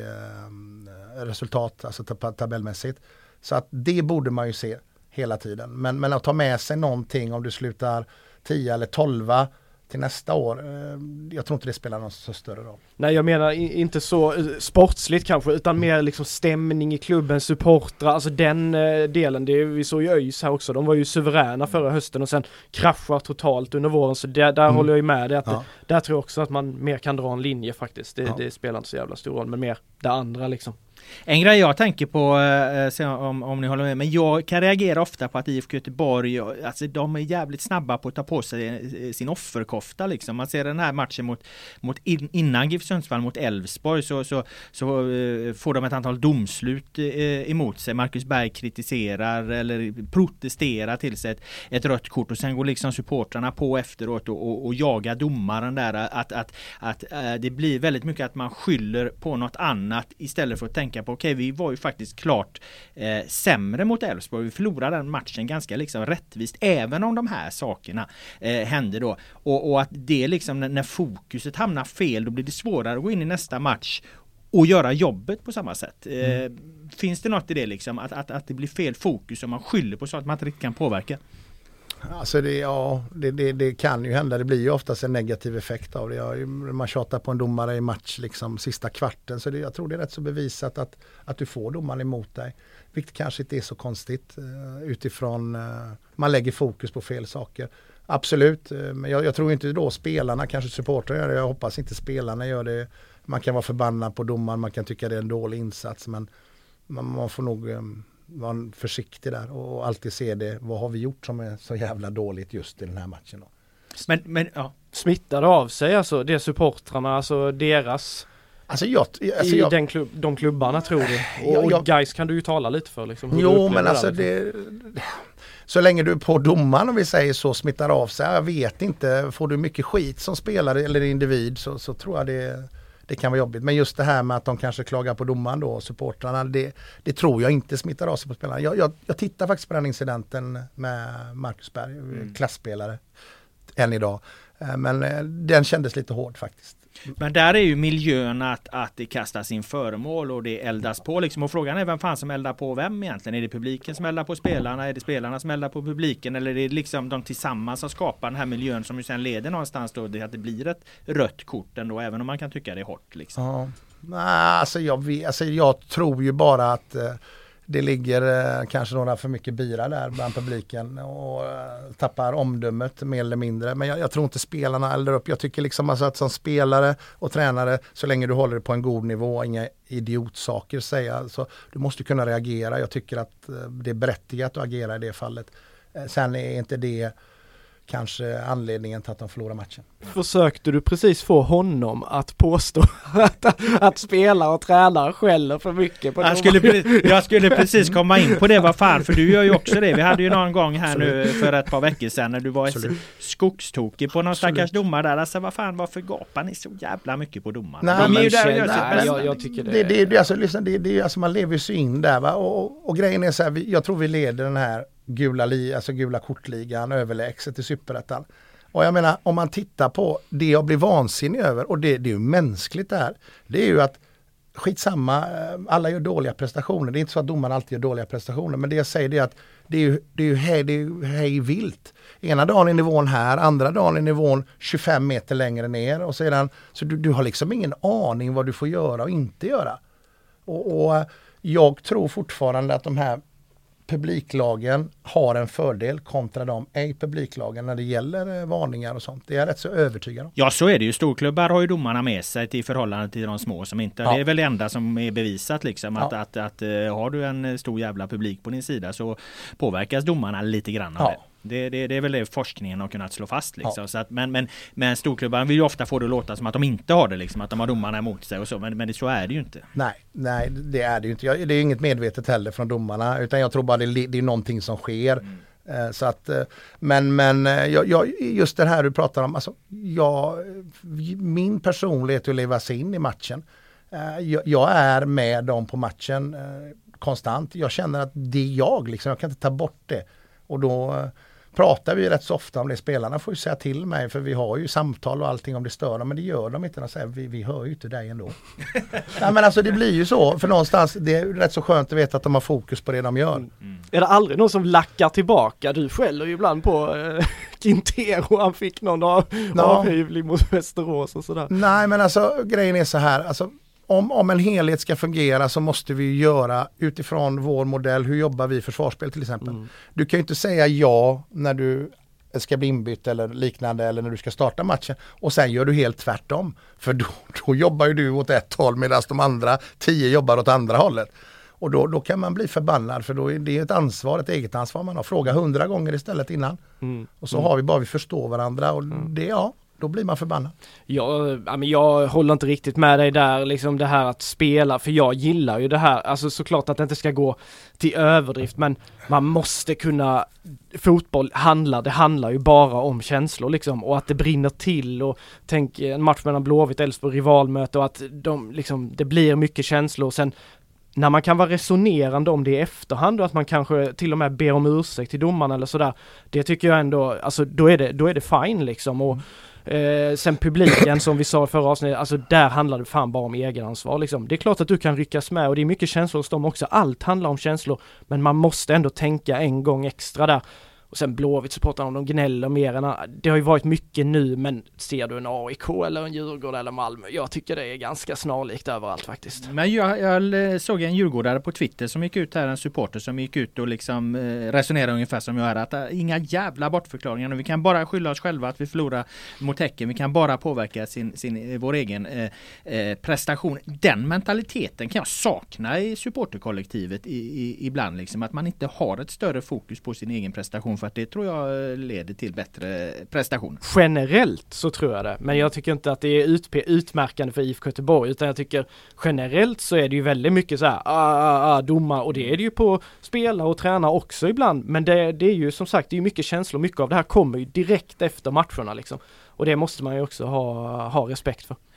[SPEAKER 4] eh, resultat, alltså tab- tabellmässigt. Så att det borde man ju se hela tiden. Men, men att ta med sig någonting om du slutar tio eller tolva till nästa år, jag tror inte det spelar någon så större roll.
[SPEAKER 6] Nej, jag menar inte så sportsligt kanske, utan mer liksom stämning i klubben, supportrar, alltså den eh, delen. Det, vi såg ju ÖIS här också, de var ju suveräna förra hösten och sen kraschar totalt under våren, så det, där mm. håller jag ju med det, att ja. det, där tror jag också att man mer kan dra en linje faktiskt. Det, ja. det spelar inte så jävla stor roll, men mer det andra liksom.
[SPEAKER 5] En grej jag tänker på, eh, om, om ni håller med, men jag kan reagera ofta på att I F K Göteborg, alltså de är jävligt snabba på att ta på sig sin offerkofta liksom. Man ser den här matchen mot, mot in, innan GIF Sundsvall mot Elfsborg, så, så, så eh, får de ett antal domslut eh, emot sig. Marcus Berg kritiserar eller protesterar till sig ett, ett rött kort, och sen går liksom supportrarna på efteråt och, och, och jagar domaren där, att, att, att äh, det blir väldigt mycket att man skyller på något annat istället för att tänka på, okej, okay, vi var ju faktiskt klart eh, sämre mot Elfsborg. Vi förlorade den matchen ganska liksom rättvist, även om de här sakerna eh, hände då. Och, och att det liksom, när, när fokuset hamnar fel, då blir det svårare att gå in i nästa match och göra jobbet på samma sätt. Eh, mm. Finns det något i det liksom, att, att, att det blir fel fokus och man skyller på så att man inte riktigt kan påverka?
[SPEAKER 4] Alltså det, ja, det, det, det kan ju hända. Det blir ju oftast en negativ effekt av det. Ja, man tjatar på en domare i match liksom sista kvarten. Så det, jag tror det är rätt så bevisat att, att du får domaren emot dig. Vilket kanske inte är så konstigt uh, utifrån uh, man lägger fokus på fel saker. Absolut, uh, men jag, jag tror inte då spelarna, kanske supportrar gör det. Jag hoppas inte spelarna gör det. Man kan vara förbannad på domaren, man kan tycka det är en dålig insats, men man, man får nog... Um, vara försiktig där och alltid se det, vad har vi gjort som är så jävla dåligt just i den här matchen då.
[SPEAKER 5] Men, men ja.
[SPEAKER 6] Smittar av sig alltså, det supportrarna, alltså deras
[SPEAKER 4] alltså jag, alltså
[SPEAKER 6] i
[SPEAKER 4] jag,
[SPEAKER 6] den klubb, de klubbarna tror du. Och,
[SPEAKER 4] jag,
[SPEAKER 6] och guys kan du ju tala lite för liksom.
[SPEAKER 4] Jo, men alltså det, så länge du är på domaren, om vi säger så, smittar av sig, jag vet inte, får du mycket skit som spelare eller individ, så, så tror jag det Det kan vara jobbigt. Men just det här med att de kanske klagar på domaren då, supportrarna, det, det tror jag inte smittar av sig på spelarna. Jag, jag, jag tittar faktiskt på den incidenten med Marcus Berg, mm. klassspelare, än idag. Men den kändes lite hård faktiskt.
[SPEAKER 5] Men där är ju miljön att, att det kastas in föremål och det eldas på liksom. Och frågan är vem fan som eldar på vem egentligen? Är det publiken som eldar på spelarna? Är det spelarna som eldar på publiken? Eller är det liksom de tillsammans som skapar den här miljön som ju sen leder någonstans då till att det blir ett rött kort ändå, även om man kan tycka det är hårt liksom.
[SPEAKER 4] Ja. Nej, alltså jag, vet, alltså jag tror ju bara att eh, det ligger eh, kanske några för mycket bira där bland publiken och eh, tappar omdömet mer eller mindre. Men jag, jag tror inte spelarna eldar upp. Jag tycker liksom alltså att som spelare och tränare, så länge du håller det på en god nivå, inga idiotsaker säga, så du måste kunna reagera. Jag tycker att eh, det är berättigat att agera i det fallet. Eh, sen är inte det kanske anledningen till att de förlorar matchen.
[SPEAKER 6] Försökte du precis få honom att påstå att, att spelare och tränare skäller för mycket på
[SPEAKER 5] jag skulle, jag skulle precis komma in på det, vad fan, för du gör ju också det. Vi hade ju någon gång här nu för ett par veckor sedan när du var ett skogstokig på någon stackars domare där. Alltså vad fan, varför gapar ni så jävla mycket på domarna?
[SPEAKER 4] Nej,
[SPEAKER 5] De är ju
[SPEAKER 4] men,
[SPEAKER 5] där och gör
[SPEAKER 6] nej,
[SPEAKER 5] sitt
[SPEAKER 6] jag, jag tycker det.
[SPEAKER 4] Det, det, det, alltså, lyssna, det, det, alltså, man lever sig in där, va? Och, och, och grejen är så här, vi, jag tror vi leder den här gula, li, alltså gula kortligan överlägset i Superettan. Och jag menar, om man tittar på det jag blir vansinnig över, och det, det är ju mänskligt det här, det är ju att skitsamma, alla gör dåliga prestationer. Det är inte så att domarna alltid gör dåliga prestationer, men det jag säger är att det är ju, det är ju, hej, det är ju hej vilt. Ena dagen är nivån här, andra dagen är nivån tjugofem meter längre ner, och sedan, så du, du har liksom ingen aning vad du får göra och inte göra. Och, och jag tror fortfarande att de här publiklagen har en fördel kontra de ej-publiklagen när det gäller varningar och sånt. Det är jag rätt så övertygad om.
[SPEAKER 5] Ja, så är det ju. Storklubbar har ju domarna med sig till förhållande till de små som inte. Ja. Det är väl det enda som är bevisat liksom. Att, ja. att, att, att har du en stor jävla publik på din sida så påverkas domarna lite grann av ja. det. Det, det, det är väl det forskningen har kunnat slå fast liksom. Ja. Så att, men, men, men storklubbarna vill ju ofta få det att låta som att de inte har det liksom, att de har domarna emot sig och så, men, men det, så är det ju inte.
[SPEAKER 4] Nej, nej, det är det ju inte. Jag, det är inget medvetet heller från domarna, utan jag tror bara det, det är någonting som sker. Mm. Eh, så att, men, men jag, jag, just det här du pratar om, alltså, jag, min personlighet att leva sig in i matchen. Eh, jag, jag är med dem på matchen eh, konstant. Jag känner att det är jag, liksom, jag kan inte ta bort det. Och då pratar vi rätt så ofta om det. Spelarna får ju säga till mig, för vi har ju samtal och allting om det stör dem, men det gör de inte. De säger, vi, vi hör ju inte dig ändå. Nej, men alltså det blir ju så, för någonstans det är rätt så skönt att veta att de har fokus på det de gör.
[SPEAKER 6] Mm. Mm. Är det aldrig någon som lackar tillbaka? Du skäller ju ibland på eh, Quintero, han fick någon av, ja. avhyvling mot Västerås och sådär.
[SPEAKER 4] Nej, men alltså grejen är så här, alltså Om, om en helhet ska fungera så måste vi göra utifrån vår modell. Hur jobbar vi i försvarsspel till exempel? Mm. Du kan ju inte säga ja när du ska bli inbytt eller liknande, eller när du ska starta matchen, och sen gör du helt tvärtom. För då, då jobbar ju du åt ett håll medan de andra tio jobbar åt andra hållet. Och då, då kan man bli förbannad, för då är det ett ansvar, ett eget ansvar man har. Fråga hundra gånger istället innan. Mm. Och så mm. har vi bara, vi förstår varandra, och mm. det, ja, då blir man förbannad.
[SPEAKER 6] Jag, jag håller inte riktigt med dig där, liksom det här att spela, för jag gillar ju det här, alltså såklart att det inte ska gå till överdrift, men man måste kunna, fotboll handlar, det handlar ju bara om känslor liksom, och att det brinner till, och tänk en match mellan Blåvitt, Elfsborg, rivalmöte, och att de, liksom, det blir mycket känslor, och sen när man kan vara resonerande om det i efterhand, och att man kanske till och med ber om ursäkt till domaren eller sådär, det tycker jag ändå, alltså då är det, då är det fine liksom. Och Eh, sen publiken som vi sa i förra avsnittet, alltså där handlar det fan bara om egenansvar liksom. Det är klart att du kan ryckas med, och det är mycket känslor hos dem också, allt handlar om känslor, men man måste ändå tänka en gång extra där. Och sen Blåvitt supportar om de gnäller mer än, det har ju varit mycket nu, men ser du en A I K eller en Djurgård eller Malmö, jag tycker det är ganska snarlikt överallt faktiskt.
[SPEAKER 5] Men jag, jag såg en djurgårdare på Twitter som gick ut här, en supporter som gick ut och liksom eh, resonerade ungefär som jag är, att äh, inga jävla bortförklaringar nu, vi kan bara skylla oss själva att vi förlorar mot Häcken, vi kan bara påverka sin, sin, vår egen eh, eh, prestation. Den mentaliteten kan jag sakna i supporterkollektivet i, i, ibland liksom, att man inte har ett större fokus på sin egen prestation, för att det tror jag leder till bättre prestation.
[SPEAKER 6] Generellt så tror jag det, men jag tycker inte att det är ut, utmärkande för I F K Göteborg, utan jag tycker generellt så är det ju väldigt mycket så här ah, ah, ah, domar, och det är det ju på spelare och tränare också ibland, men det, det är ju som sagt, det är ju mycket känslor, mycket av det här kommer ju direkt efter matcherna liksom, och det måste man ju också ha, ha respekt för.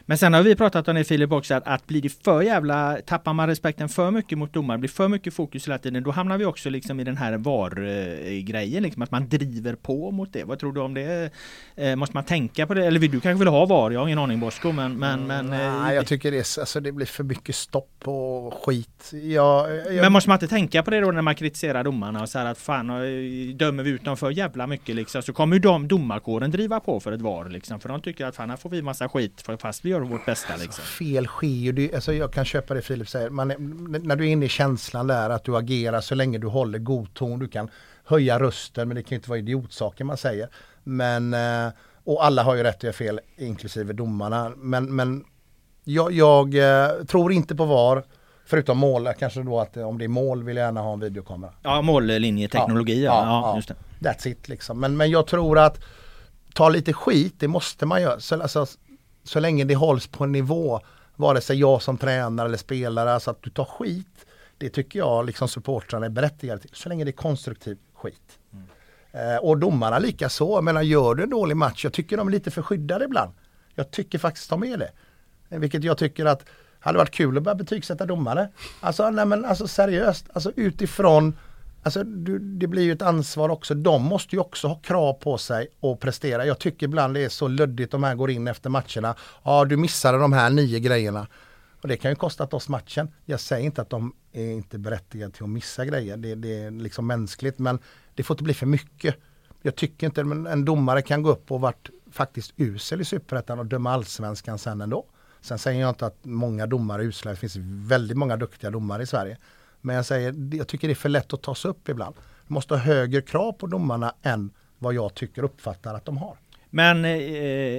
[SPEAKER 5] Men sen har vi pratat om det, Filip, också att, att blir det för jävla, tappar man respekten för mycket mot domare, blir för mycket fokus hela tiden, då hamnar vi också liksom i den här var-grejen, liksom, att man driver på mot det. Vad tror du om det? Eh, måste man tänka på det? Eller vill du kanske vill ha var? Jag har ingen aning, Bosko, men... men, men
[SPEAKER 4] Nej, jag tycker det, är, alltså, det blir för mycket stopp och skit. Jag, jag...
[SPEAKER 5] Men måste man inte tänka på det då när man kritiserar domarna och säger att fan, dömer vi ut dem för jävla mycket liksom, så kommer ju de domarkåren driva på för ett var liksom, för de tycker att fan, här får vi massa skit för fast vi gör vårt bästa liksom. Alltså,
[SPEAKER 4] fel sker ju, alltså, jag kan köpa det Filip säger, man är, när du är inne i känslan där att du agerar så länge du håller god ton, du kan höja rösten, men det kan ju inte vara idiotsaker man säger, men och alla har ju rätt att göra fel, inklusive domarna, men, men jag, jag tror inte på var. Förutom mål, kanske då att om det är mål vill jag gärna ha en videokamera.
[SPEAKER 5] Ja, mållinjeteknologi. Ja, ja, ja, just det.
[SPEAKER 4] That's it liksom. Men, men jag tror att ta lite skit, det måste man göra. Så, alltså, så länge det hålls på en nivå, vare sig jag som tränare eller spelare, alltså att du tar skit, det tycker jag liksom supportrarna är berättigade till. Så länge det är konstruktiv skit. Mm. Eh, och domarna lika så. Jag menar, gör du en dålig match, jag tycker de är lite för skyddade ibland. Jag tycker faktiskt de är det. Vilket jag tycker att hade varit kul att börja betygsätta domare. Alltså, nej men, alltså seriöst. Alltså utifrån, alltså du, det blir ju ett ansvar också. De måste ju också ha krav på sig och prestera. Jag tycker ibland det är så luddigt de här går in efter matcherna. Ja, du missade de här nio grejerna. Och det kan ju kosta oss matchen. Jag säger inte att de är inte berättigade till att missa grejer. Det, det är liksom mänskligt. Men det får inte bli för mycket. Jag tycker inte, men en domare kan gå upp och varit faktiskt usel i Superettan och döma allsvenskan sen ändå. Sen säger jag inte att många domare är usla. Det finns väldigt många duktiga domare i Sverige. Men jag säger, jag tycker det är för lätt att ta sig upp ibland. Du måste ha högre krav på domarna än vad jag tycker uppfattar att de har.
[SPEAKER 5] Men eh,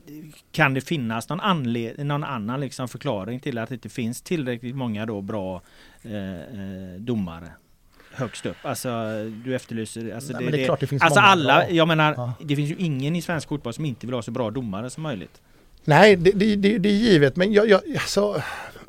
[SPEAKER 5] kan det finnas någon, anled- någon annan liksom förklaring till att det inte finns tillräckligt många då bra eh, domare högst upp? Alltså du efterlyser... Alltså,
[SPEAKER 4] Nej,
[SPEAKER 5] det,
[SPEAKER 4] men det är klart det finns
[SPEAKER 5] alltså
[SPEAKER 4] många
[SPEAKER 5] alla,
[SPEAKER 4] bra.
[SPEAKER 5] jag menar,
[SPEAKER 4] ja.
[SPEAKER 5] Det finns ju ingen i svensk fotboll som inte vill ha så bra domare som möjligt.
[SPEAKER 4] Nej, det, det, det, det är givet. Men jag, jag alltså,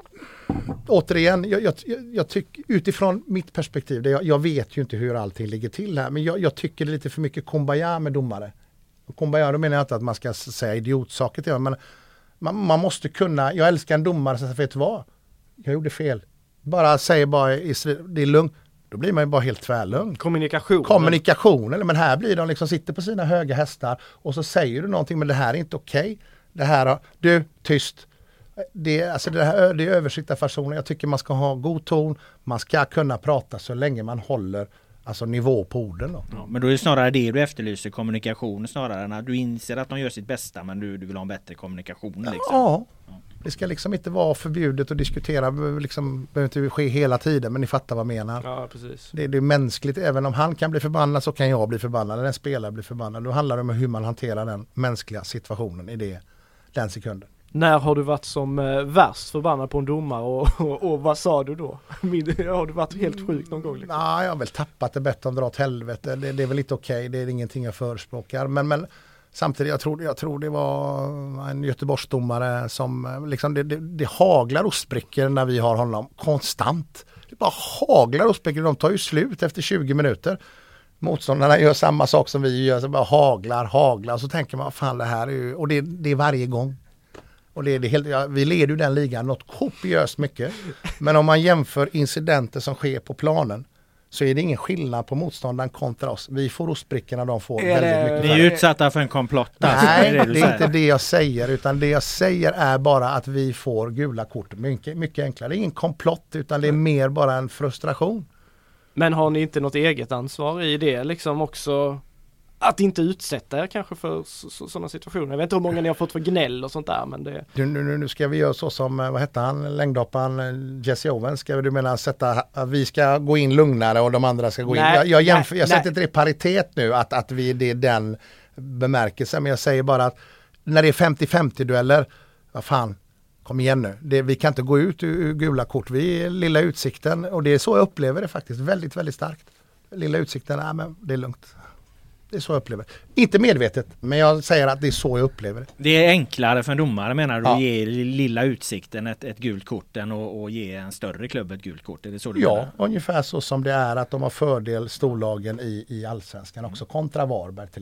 [SPEAKER 4] återigen, jag, jag, jag tycker utifrån mitt perspektiv, det, jag, jag vet ju inte hur allting ligger till här, men jag, jag tycker det är lite för mycket kumbaya med domare. Och kumbaya, då menar jag inte att man ska säga idiotsaker till dem, men man, man måste kunna, jag älskar en domare som säger, vet du vad? Jag gjorde fel. Bara säger bara, det är lugnt. Då blir man ju bara helt tvärlugn.
[SPEAKER 6] Kommunikation.
[SPEAKER 4] Kommunikation, eller men här blir de liksom sitter på sina höga hästar och så säger du någonting, men det här är inte okej. Det här, du, tyst. Det, alltså det, här, det är översittarfasoner. Jag tycker man ska ha god ton. Man ska kunna prata så länge man håller alltså nivå på orden. Då.
[SPEAKER 5] Ja, men då är det snarare det du efterlyser, kommunikation snarare än att du inser att de gör sitt bästa, men du, du vill ha en bättre kommunikation. Liksom.
[SPEAKER 4] Ja, det ska liksom inte vara förbjudet att diskutera. Liksom, behöver inte ske hela tiden, men ni fattar vad jag menar.
[SPEAKER 6] Ja, precis.
[SPEAKER 4] Det, det är mänskligt. Även om han kan bli förbannad så kan jag bli förbannad. Eller en spelare blir förbannad. Då handlar det om hur man hanterar den mänskliga situationen i det, den sekunden.
[SPEAKER 6] När har du varit som eh, värst förbannad på en domare och, och, och vad sa du då? Min, har du varit helt sjuk någon gång? Liksom?
[SPEAKER 4] Nej, jag har väl tappat det bättre om dra åt helvete. Det, det är väl inte okej. Det är ingenting jag förespråkar. Men, men samtidigt, jag tror, jag tror det var en Göteborgsdomare som liksom, det, det, det haglar ostbrickor när vi har honom konstant. Det bara haglar ostbrickor. De tar ju slut efter tjugo minuter. Motståndarna gör samma sak som vi gör. Så bara haglar, haglar. Så tänker man, fan det här är ju... Och det, det är varje gång. Och det är det helt, ja, vi leder ju den ligan något kopiöst mycket. Men om man jämför incidenter som sker på planen så är det ingen skillnad på motståndaren kontra oss. Vi får ostbrickorna, de får
[SPEAKER 6] är
[SPEAKER 4] väldigt
[SPEAKER 6] det,
[SPEAKER 4] mycket.
[SPEAKER 5] Ni är utsatta för en komplott. Alltså.
[SPEAKER 4] Nej,
[SPEAKER 5] det är,
[SPEAKER 4] det, det är inte det jag säger. Utan det jag säger är bara att vi får gula kort. Mycket, mycket enklare. Det är ingen komplott utan det är mer bara en frustration.
[SPEAKER 6] Men har ni inte något eget ansvar i det liksom också? Att inte utsätta er kanske för sådana situationer. Jag vet inte hur många ni har fått för gnäll och sånt där. Men det...
[SPEAKER 4] nu, nu, nu ska vi göra så som, vad hette han, längdhopparen Jesse Owens. Ska vi, du menar sätta, att vi ska gå in lugnare och de andra ska gå
[SPEAKER 6] nej,
[SPEAKER 4] in. Jag, jag, jämför,
[SPEAKER 6] nej,
[SPEAKER 4] jag
[SPEAKER 6] nej.
[SPEAKER 4] sätter inte det i paritet nu att, att vi, det är den bemärkelsen. Men jag säger bara att när det är femtio femtio dueller, vad fan, kom igen nu. Det, vi kan inte gå ut ur, ur gula kort. Vi är lilla utsikten och det är så jag upplever det faktiskt. Väldigt, väldigt starkt. Lilla utsikten, nej men det är lugnt. Det är så jag upplever det. Inte medvetet, men jag säger att det är så jag upplever det.
[SPEAKER 5] Det är enklare för en domare, menar du,
[SPEAKER 4] ja.
[SPEAKER 5] att ge lilla utsikten ett, ett gult kort än att och ge en större klubb ett gult kort? Är det så du
[SPEAKER 4] Ja,
[SPEAKER 5] menar?
[SPEAKER 4] ungefär så som det är att de har fördel storlagen i, i allsvenskan också, kontra Varberg till exempel.
[SPEAKER 5] Ja.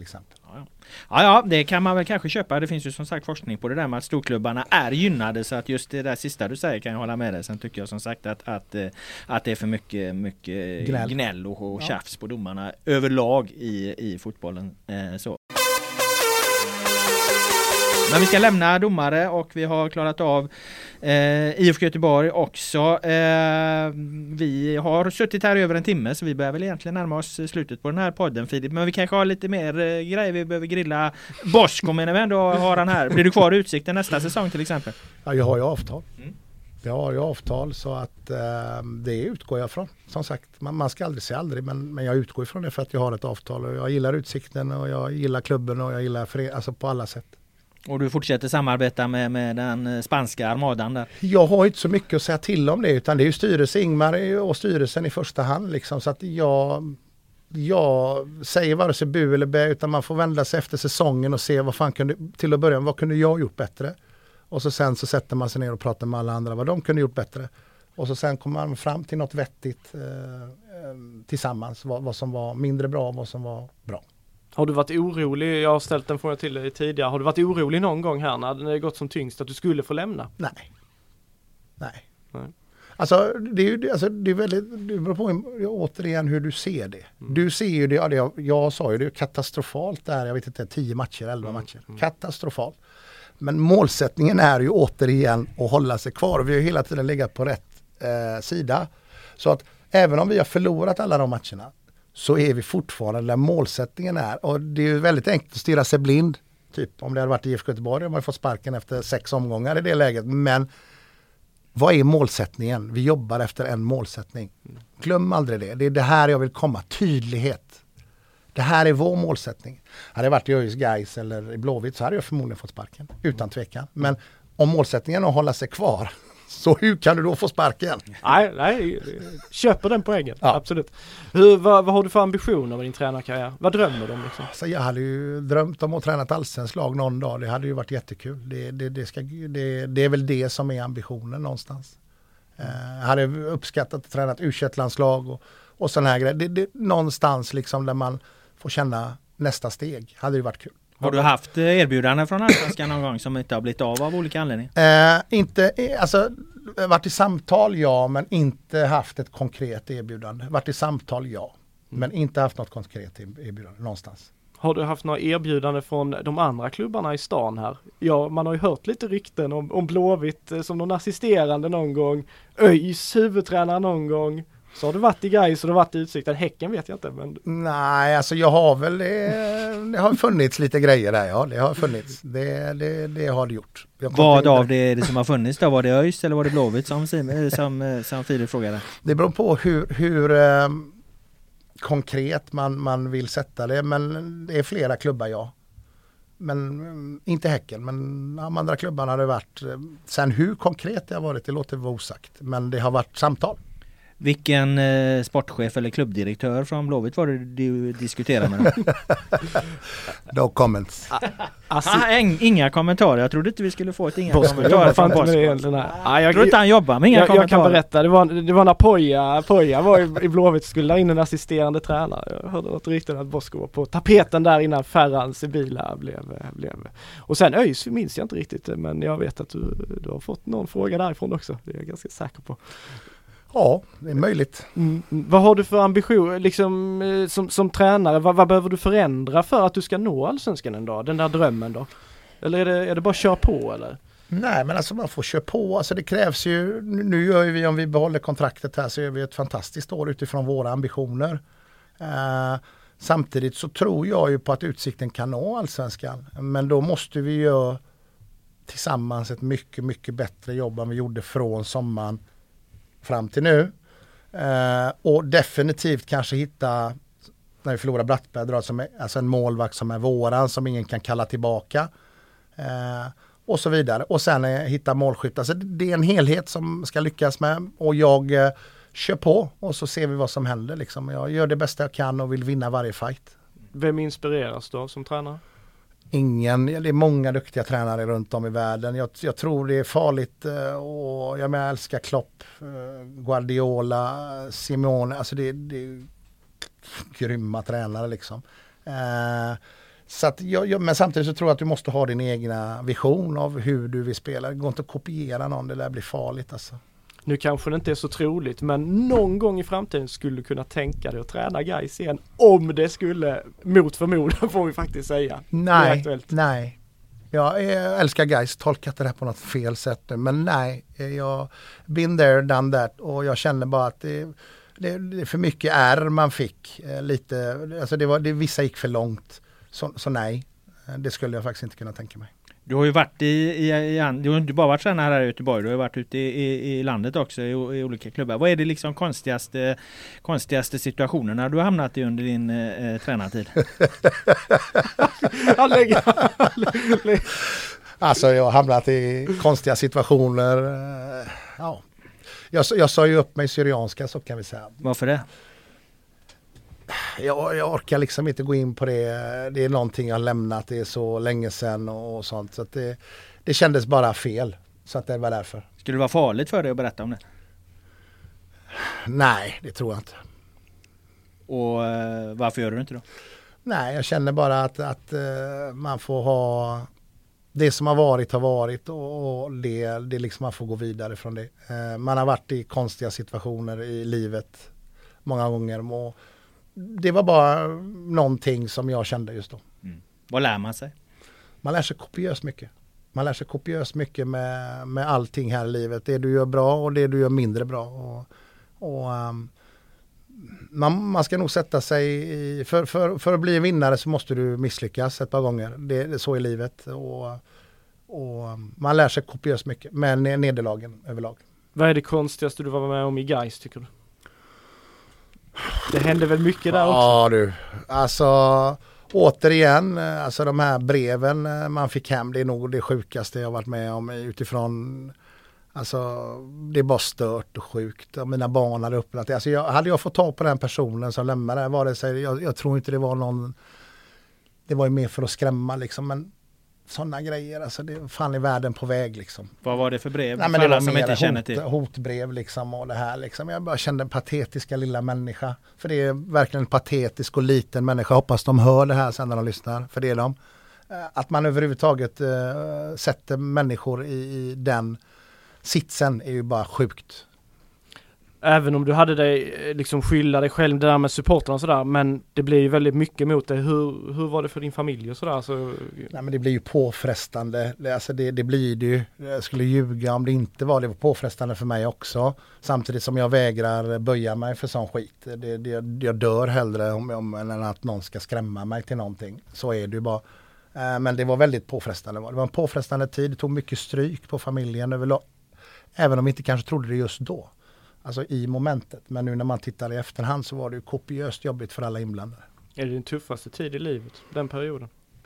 [SPEAKER 5] Ja, ja, ja, det kan man väl kanske köpa. Det finns ju som sagt forskning på det där med att storklubbarna är gynnade, så att just det där sista du säger kan jag hålla med dig. Sen tycker jag som sagt att, att, att det är för mycket, mycket gnäll, gnäll och, och tjafs på domarna överlag i, i fotbollen. Eh, så. Men vi ska lämna domare och vi har klarat av eh, I F K Göteborg också. Eh, vi har suttit här över en timme, så vi börjar väl egentligen närma oss slutet på den här podden, Filip. Men vi kanske har lite mer eh, grejer vi behöver grilla. Bosko menar vi ändå har han här. Blir du kvar i Utsikten nästa säsong till exempel?
[SPEAKER 4] Ja, jag har ju avtal.
[SPEAKER 5] Mm.
[SPEAKER 4] Jag har ju avtal, så att eh, det utgår jag från. Som sagt, man, man ska aldrig säga aldrig, men, men jag utgår ifrån det för att jag har ett avtal. Och jag gillar Utsikten och jag gillar klubben och jag gillar fred, alltså på alla sätt.
[SPEAKER 5] Och du fortsätter samarbeta med, med den spanska armadan där?
[SPEAKER 4] Jag har inte så mycket att säga till om det, utan det är ju styrelse, Ingmar och styrelsen i första hand. Liksom, så att jag, jag säger vare sig bu eller bä, utan man får vända sig efter säsongen och se vad fan kunde, till att börja med, vad kunde jag gjort bättre? Och så sen så sätter man sig ner och pratar med alla andra vad de kunde gjort bättre. Och så sen kommer man fram till något vettigt eh, tillsammans, vad, vad som var mindre bra och vad som var bra.
[SPEAKER 6] Har du varit orolig, jag har ställt den frågan till dig tidigare, har du varit orolig någon gång här när det gått som tyngst att du skulle få lämna?
[SPEAKER 4] Nej. Nej.
[SPEAKER 6] Nej.
[SPEAKER 4] Alltså det är ju alltså, det är väldigt, det beror på återigen hur du ser det. Mm. Du ser ju det, ja, det jag, jag sa ju det är katastrofalt där, jag vet inte, tio matcher, elva mm. matcher. Mm. Katastrofalt. Men målsättningen är ju återigen att hålla sig kvar. Vi har ju hela tiden legat på rätt eh, sida. Så att även om vi har förlorat alla de matcherna, så är vi fortfarande där målsättningen är. Och det är ju väldigt enkelt att stirra sig blind. Typ om det hade varit I F K Göteborg hade man fått sparken efter sex omgångar i det läget. Men vad är målsättningen? Vi jobbar efter en målsättning. Glöm aldrig det. Det är det här jag vill komma. Tydlighet. Det här är vår målsättning. Hade det varit i ÖIS, Gais eller i Blåvitt så hade jag förmodligen fått sparken. Utan tvekan. Men om målsättningen är att hålla sig kvar, så hur kan du då få sparken?
[SPEAKER 6] Nej, nej, köper den poängen. Ja. Absolut. Hur, vad, vad har du för ambitioner med din tränarkarriär? Vad drömmer du om? Liksom?
[SPEAKER 4] Alltså, jag hade ju drömt om att träna ett allsvenskt lag någon dag. Det hade ju varit jättekul. Det, det, det, ska, det, det är väl det som är ambitionen någonstans. Mm. Uh, jag hade uppskattat att träna ett U tjugoett-landslag och, och sådana här grejer. Det, det, någonstans liksom där man får känna nästa steg. Hade det varit kul.
[SPEAKER 5] Har du haft erbjudanden från allsvenskan någon gång som inte har blivit av av olika anledningar?
[SPEAKER 4] Eh, inte, alltså varit i samtal ja, men inte haft ett konkret erbjudande. Varit i samtal ja, mm. men inte haft något konkret erbjudande någonstans.
[SPEAKER 6] Har du haft några erbjudanden från de andra klubbarna i stan här? Ja, man har ju hört lite rykten om, om Blåvitt som någon assisterande någon gång. ÖIS huvudtränare någon gång. Så har du varit i Gais och du har varit i Utsikten. Häcken vet jag inte. Men...
[SPEAKER 4] Nej, alltså jag har väl, det, det har funnits lite grejer där, ja. Det har funnits. Det, det, det har det gjort.
[SPEAKER 5] Vad av det är det som har funnits då? Var det ÖIS eller var det Blåvitt som, som, som Filip frågade?
[SPEAKER 4] Det beror på hur, hur eh, konkret man, man vill sätta det. Men det är flera klubbar, ja. Men inte Häcken, men de andra klubbarna har det varit. Sen hur konkret det har varit, det låter vara osagt. Men det har varit samtal.
[SPEAKER 5] Vilken eh, sportchef eller klubbdirektör från Blåvitt var det du diskuterade med dem?
[SPEAKER 4] No comments.
[SPEAKER 5] Alltså, ah, inga kommentarer. Jag trodde inte vi skulle få ett inga kommentarer från Bosko. Ah, jag trodde inte han jobbar med inga
[SPEAKER 6] jag,
[SPEAKER 5] kommentarer.
[SPEAKER 6] Jag kan berätta, det var, det var när Poja, Poja var i, i Blåvitt skulle in en assisterande tränare. Jag hörde något riktigt att Bosko var på tapeten där innan Ferrans Sibila blev, blev. Och sen ÖIS minns jag inte riktigt, men jag vet att du, du har fått någon fråga därifrån också. Det är jag ganska säker på.
[SPEAKER 4] Ja, det är möjligt.
[SPEAKER 6] Mm. Vad har du för ambition liksom, som, som tränare? Vad, vad behöver du förändra för att du ska nå allsvenskan en dag? Den där drömmen då? Eller är det, är det bara kör på eller?
[SPEAKER 4] Nej, men alltså man får köra på. Alltså det krävs ju, nu gör vi, om vi behåller kontraktet här så gör vi ett fantastiskt år utifrån våra ambitioner. Uh, samtidigt så tror jag ju på att Utsikten kan nå allsvenskan. Men då måste vi göra tillsammans ett mycket, mycket bättre jobb än vi gjorde från sommaren fram till nu. Eh, och definitivt kanske hitta, när vi förlorar Brattberg, dra som är, alltså en målvakt som är våran, som ingen kan kalla tillbaka. Eh, och så vidare. Och sen eh, hitta målskytt. Alltså det är en helhet som ska lyckas med. Och jag eh, kör på och så ser vi vad som händer. Liksom. Jag gör det bästa jag kan och vill vinna varje fight.
[SPEAKER 6] Vem inspireras då som tränare?
[SPEAKER 4] Ingen, det är många duktiga tränare runt om i världen. Jag, jag tror det är farligt och jag, jag älskar Klopp, Guardiola, Simone. Alltså det, det är grymma tränare liksom. Eh, Så att jag, jag, men samtidigt så tror jag att du måste ha din egna vision av hur du vill spela. Det går inte att kopiera någon, det där blir farligt alltså.
[SPEAKER 6] Nu kanske det inte är så troligt, men någon gång i framtiden skulle du kunna tänka dig att träna Gais igen, om det skulle, mot förmodan får vi faktiskt säga.
[SPEAKER 4] Nej, nej. Jag älskar Gais, tolkat det här på något fel sätt nu, men nej, jag been there, done that, och jag känner bara att det, det, det är för mycket är man fick lite, alltså det var, det, vissa gick för långt, så, så nej, det skulle jag faktiskt inte kunna tänka mig.
[SPEAKER 5] Du har ju varit i, i, i du har inte bara varit tränare här i Göteborg, du har varit ute i, i, i landet också i, i olika klubbar. Vad är det liksom konstigaste, konstigaste situationerna du har hamnat i under din eh, tränartid?
[SPEAKER 4] Alltså jag har hamnat i konstiga situationer. Ja. Jag, jag sa ju upp mig syrianska, så kan vi säga.
[SPEAKER 5] Varför det?
[SPEAKER 4] Jag, jag orkar liksom inte gå in på det. Det är någonting jag har lämnat, det är så länge sedan och sånt. Så att det, det kändes bara fel. Så att det var därför.
[SPEAKER 5] Skulle det vara farligt för dig att berätta om det?
[SPEAKER 4] Nej, det tror jag inte.
[SPEAKER 5] Och eh, varför gör du inte då?
[SPEAKER 4] Nej, jag känner bara att, att uh, man får ha det som har varit har varit och, och det, det liksom man får gå vidare från det. Uh, man har varit i konstiga situationer i livet många gånger och det var bara någonting som jag kände just då.
[SPEAKER 5] Mm. Vad lär man sig?
[SPEAKER 4] Man lär sig kopiöst mycket. Man lär sig kopiöst mycket med, med allting här i livet. Det du gör bra och det du gör mindre bra. Och, och um, man, man ska nog sätta sig i, för, för, för att bli en vinnare så måste du misslyckas ett par gånger. Det, det är så i livet. Och, och man lär sig kopiöst mycket med nederlagen överlag.
[SPEAKER 6] Vad är det konstigaste du var med om i Gais, tycker du? Det hände väl mycket där också?
[SPEAKER 4] Ja du, alltså återigen, alltså de här breven man fick hem, det är nog det sjukaste jag varit med om utifrån, alltså det är bara stört och sjukt. Och mina barn hade öppnat, alltså jag, hade jag fått ta på den personen som lämnade, var det så, jag, jag tror inte det var någon, det var ju mer för att skrämma liksom, men sådana grejer, alltså det är fan i världen på väg liksom.
[SPEAKER 5] Vad var det för brev?
[SPEAKER 4] Nej, men det var
[SPEAKER 5] som
[SPEAKER 4] mer
[SPEAKER 5] inte känner
[SPEAKER 4] hot,
[SPEAKER 5] till.
[SPEAKER 4] hotbrev liksom och det här liksom. Jag bara kände en patetiska lilla människa. För det är verkligen en patetisk och liten människa. Hoppas de hör det här sen när de lyssnar. För det är de. Att man överhuvudtaget uh, sätter människor i, i den sitsen är ju bara sjukt. Även
[SPEAKER 6] om du hade dig liksom skylla dig själv det där med supporterna och sådär, men det blir ju väldigt mycket mot dig. Hur, hur var det för din familj och sådär? Alltså...
[SPEAKER 4] Nej, men det blir ju påfrestande. Alltså det, det blir det ju. Jag skulle ljuga om det inte var. Det var påfrestande för mig också. Samtidigt som jag vägrar böja mig för sån skit. Det, det, jag dör hellre om, om än att någon ska skrämma mig till någonting. Så är det ju bara. Men det var väldigt påfrestande. Det var en påfrestande tid. Det tog mycket stryk på familjen överlag. Även om vi inte kanske trodde det just då. Alltså i momentet. Men nu när man tittar i efterhand så var det ju kopiöst jobbigt för alla inblandade.
[SPEAKER 6] Är det din tuffaste tid i livet, den perioden?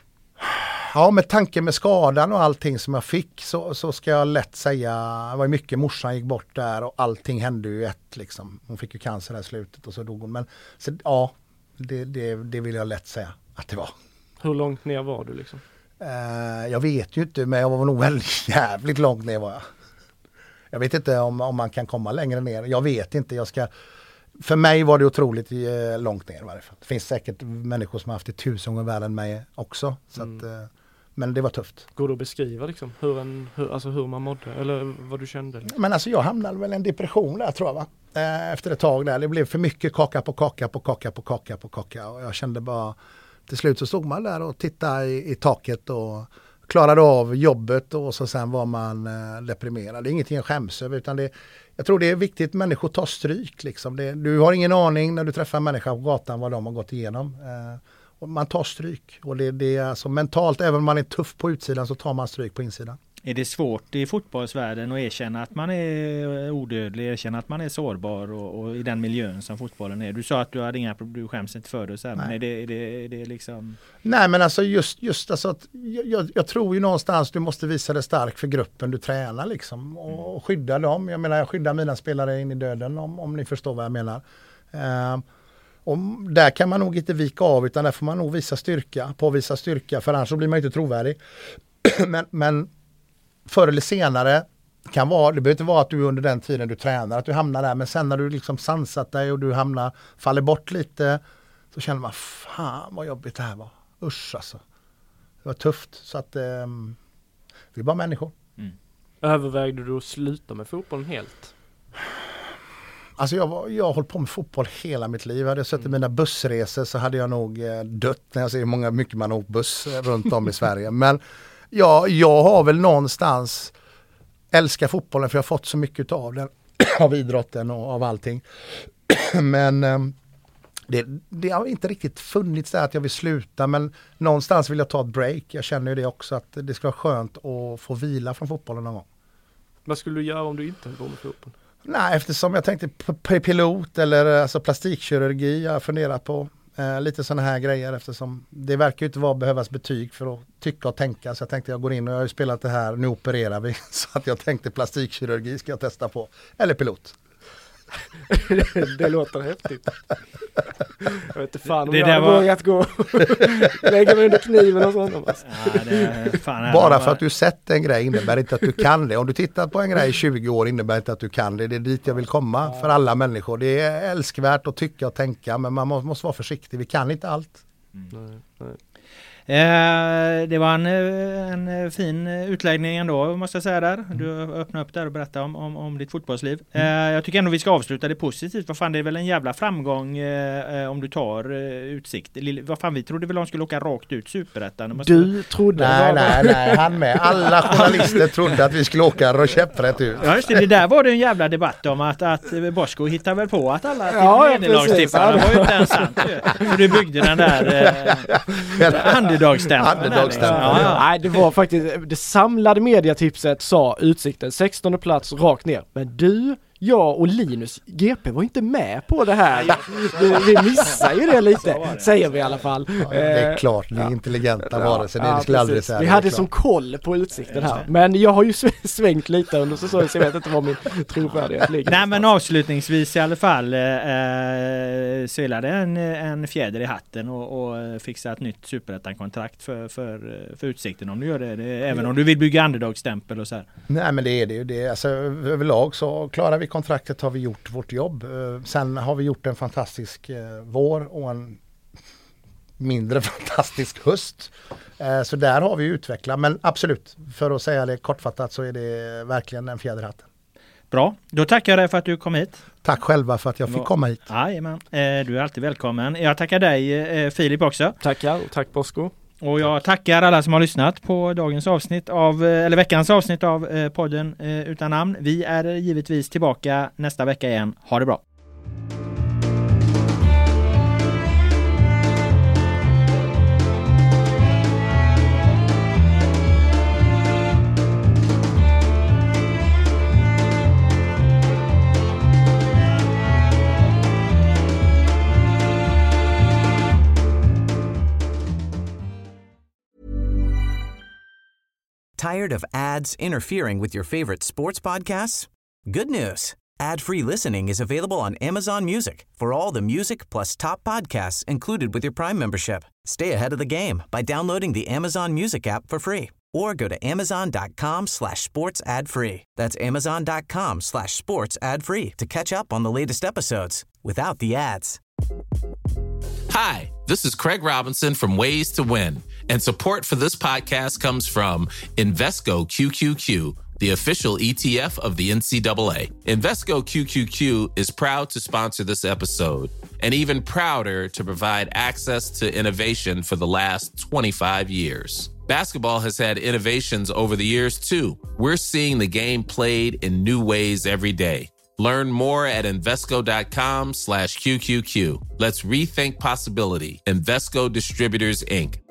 [SPEAKER 4] Ja, med tanke med skadan och allting som jag fick så, så ska jag lätt säga, det var mycket, morsan gick bort där och allting hände ju ett liksom. Hon fick ju cancer i slutet och så dog hon. Men så, ja, det, det, det vill jag lätt säga att det var.
[SPEAKER 6] Hur långt ner var du liksom?
[SPEAKER 4] Uh, jag vet ju inte, men jag var nog väldigt jävligt långt ner var jag. Jag vet inte om, om man kan komma längre ner. Jag vet inte. Jag ska, för mig var det otroligt eh, långt ner i varje fall. Det finns säkert människor som har haft det tusen gånger värre än mig också. Så
[SPEAKER 6] mm.
[SPEAKER 4] att, eh, men det var tufft.
[SPEAKER 6] Går det att beskriva liksom, hur, en, hur, alltså hur man mådde eller vad du kände? Liksom?
[SPEAKER 4] Men alltså jag hamnade väl i en depression där tror jag va. Eh, efter ett tag där. Det blev för mycket kaka på kaka på kaka på kaka på kaka. Och jag kände bara, till slut så stod man där och tittade i, i taket och klarade av jobbet och så sen var man eh, deprimerad. Det är ingenting jag skäms över utan det, jag tror det är viktigt att människor tar stryk. Liksom. Det, du har ingen aning när du träffar en människa på gatan vad de har gått igenom. Eh, och man tar stryk. Och det, det är alltså mentalt, även om man är tuff på utsidan så tar man stryk på insidan.
[SPEAKER 5] Är det svårt i fotbollsvärlden att erkänna att man är odödlig, erkänna att man är sårbar och, och i den miljön som fotbollen är? Du sa att du hade inga problem, du skäms inte för det, så här, men är det, är, det, är det liksom...
[SPEAKER 4] Nej, men alltså just, just alltså att jag, jag tror ju någonstans du måste visa dig stark för gruppen du tränar liksom och, och skydda dem. Jag menar jag skyddar mina spelare in i döden om, om ni förstår vad jag menar. Uh, och där kan man nog inte vika av utan där får man nog visa styrka, påvisa styrka för annars så blir man inte trovärdig. men, men förr eller senare kan vara, det behöver inte vara att du under den tiden du tränar att du hamnar där, men sen när du liksom sansat dig och du hamnar, faller bort lite så känner man, fan vad jobbigt det här var. Usch alltså. Det var tufft. Så att eh, vi är bara människor.
[SPEAKER 6] Mm. Övervägde du att sluta med fotbollen helt?
[SPEAKER 4] Alltså jag, var, jag har hållit på med fotboll hela mitt liv. Hade jag sett i mina bussresor så hade jag nog eh, dött när jag ser hur många, mycket man har åkt buss eh, runt om i Sverige. Men ja, jag har väl någonstans älskat fotbollen för jag har fått så mycket av den. Av idrotten och av allting. Men eh, det, det har inte riktigt funnits där att jag vill sluta. Men någonstans vill jag ta ett break. Jag känner ju det också att det ska vara skönt att få vila från fotbollen någon gång.
[SPEAKER 6] Vad skulle du göra om du inte höll på med fotboll?
[SPEAKER 4] Nej, eftersom jag tänkte p- pilot eller alltså plastikkirurgi jag har funderat på. Eh, lite sådana här grejer eftersom det verkar ju inte vara behövas betyg för att tycka och tänka. Så jag tänkte jag går in och jag har ju spelat det här, nu opererar vi. Så att jag tänkte plastikkirurgi ska jag testa på. Eller pilot.
[SPEAKER 6] Det låter häftigt. Jag vet inte fan om
[SPEAKER 5] det
[SPEAKER 6] jag
[SPEAKER 5] där
[SPEAKER 6] hade
[SPEAKER 5] var...
[SPEAKER 6] vågat gå lägga mig under kniven och sånt.
[SPEAKER 5] Ja, det, fan,
[SPEAKER 4] Bara
[SPEAKER 5] var...
[SPEAKER 4] för att du sett en grej innebär inte att du kan det. Om du tittat på en grej i tjugo år innebär inte att du kan det. Det är dit jag vill komma för alla människor. Det är älskvärt att tycka och tänka men man måste vara försiktig. Vi kan inte allt.
[SPEAKER 6] Mm. Nej, nej.
[SPEAKER 5] Eh, det var en, en fin utläggning ändå måste jag säga där. Du öppnade upp där och berättade om, om, om ditt fotbollsliv. Eh, jag tycker ändå vi ska avsluta det positivt. Vad fan, det är väl en jävla framgång eh, om du tar eh, Utsikt. Vad fan, vi trodde väl de skulle åka rakt ut Superettan. Måste...
[SPEAKER 6] Du trodde
[SPEAKER 4] nej,
[SPEAKER 6] var...
[SPEAKER 4] nej, nej, han med. Alla journalister trodde att vi skulle åka käpprätt ut.
[SPEAKER 5] Ja just det, det där var det en jävla debatt om att, att Bosko hittar väl på att alla
[SPEAKER 6] ja,
[SPEAKER 5] nederlagstipparna
[SPEAKER 6] ja,
[SPEAKER 5] var ju inte ens sant. För du byggde den där eh, underdagstämpeln.
[SPEAKER 4] Underdagstämpeln,
[SPEAKER 5] ja, ja.
[SPEAKER 6] Nej, det var faktiskt det samlade mediatipset sa Utsikten sextonde plats rakt ner. Men du, jag och Linus G P var inte med på det här. Vi, vi missar ju det lite, säger vi i alla fall.
[SPEAKER 4] Ja, det är klart, ni är intelligenta vare sig. Det skulle aldrig säga.
[SPEAKER 6] Vi hade som koll på Utsikten här. Men jag har ju svängt lite under säsongen så jag vet inte vad min trovärdighet ligger.
[SPEAKER 5] Nej, men avslutningsvis i alla fall eh, svillade en, en fjäder i hatten och, och fixa ett nytt Superettan-kontrakt för, för, för Utsikten om du gör det. det även om du vill bygga underdagstämpel och så här.
[SPEAKER 4] Nej, men det är det ju. Det. Alltså, överlag så klarar vi kontraktet har vi gjort vårt jobb. Sen har vi gjort en fantastisk vår och en mindre fantastisk höst. Så där har vi utvecklat. Men absolut, för att säga det kortfattat så är det verkligen en fjäderhatten.
[SPEAKER 5] Bra, då tackar jag dig för att du kom hit.
[SPEAKER 4] Tack själva för att jag fick komma hit.
[SPEAKER 5] Jajamän, du är alltid välkommen. Jag tackar dig Filip också.
[SPEAKER 6] Tackar och tack Bosko.
[SPEAKER 5] Och jag tackar alla som har lyssnat på dagens avsnitt av, eller veckans avsnitt av podden Utan namn. Vi är givetvis tillbaka nästa vecka igen. Ha det bra!
[SPEAKER 1] Tired of ads interfering with your favorite sports podcasts? Good news. Ad-free listening is available on Amazon Music for all the music plus top podcasts included with your Prime membership. Stay ahead of the game by downloading the Amazon Music app for free or go to amazon.com slash sports ad free. That's amazon.com slash sports ad free to catch up on the latest episodes without the ads.
[SPEAKER 7] Hi, this is Craig Robinson from Ways to Win, and support for this podcast comes from Invesco Q Q Q, the official E T F of the N C double A. Invesco Q Q Q is proud to sponsor this episode, and even prouder to provide access to innovation for the last twenty-five years. Basketball has had innovations over the years, too. We're seeing the game played in new ways every day. Learn more at Invesco.com slash QQQ. Let's rethink possibility. Invesco Distributors, Incorporated.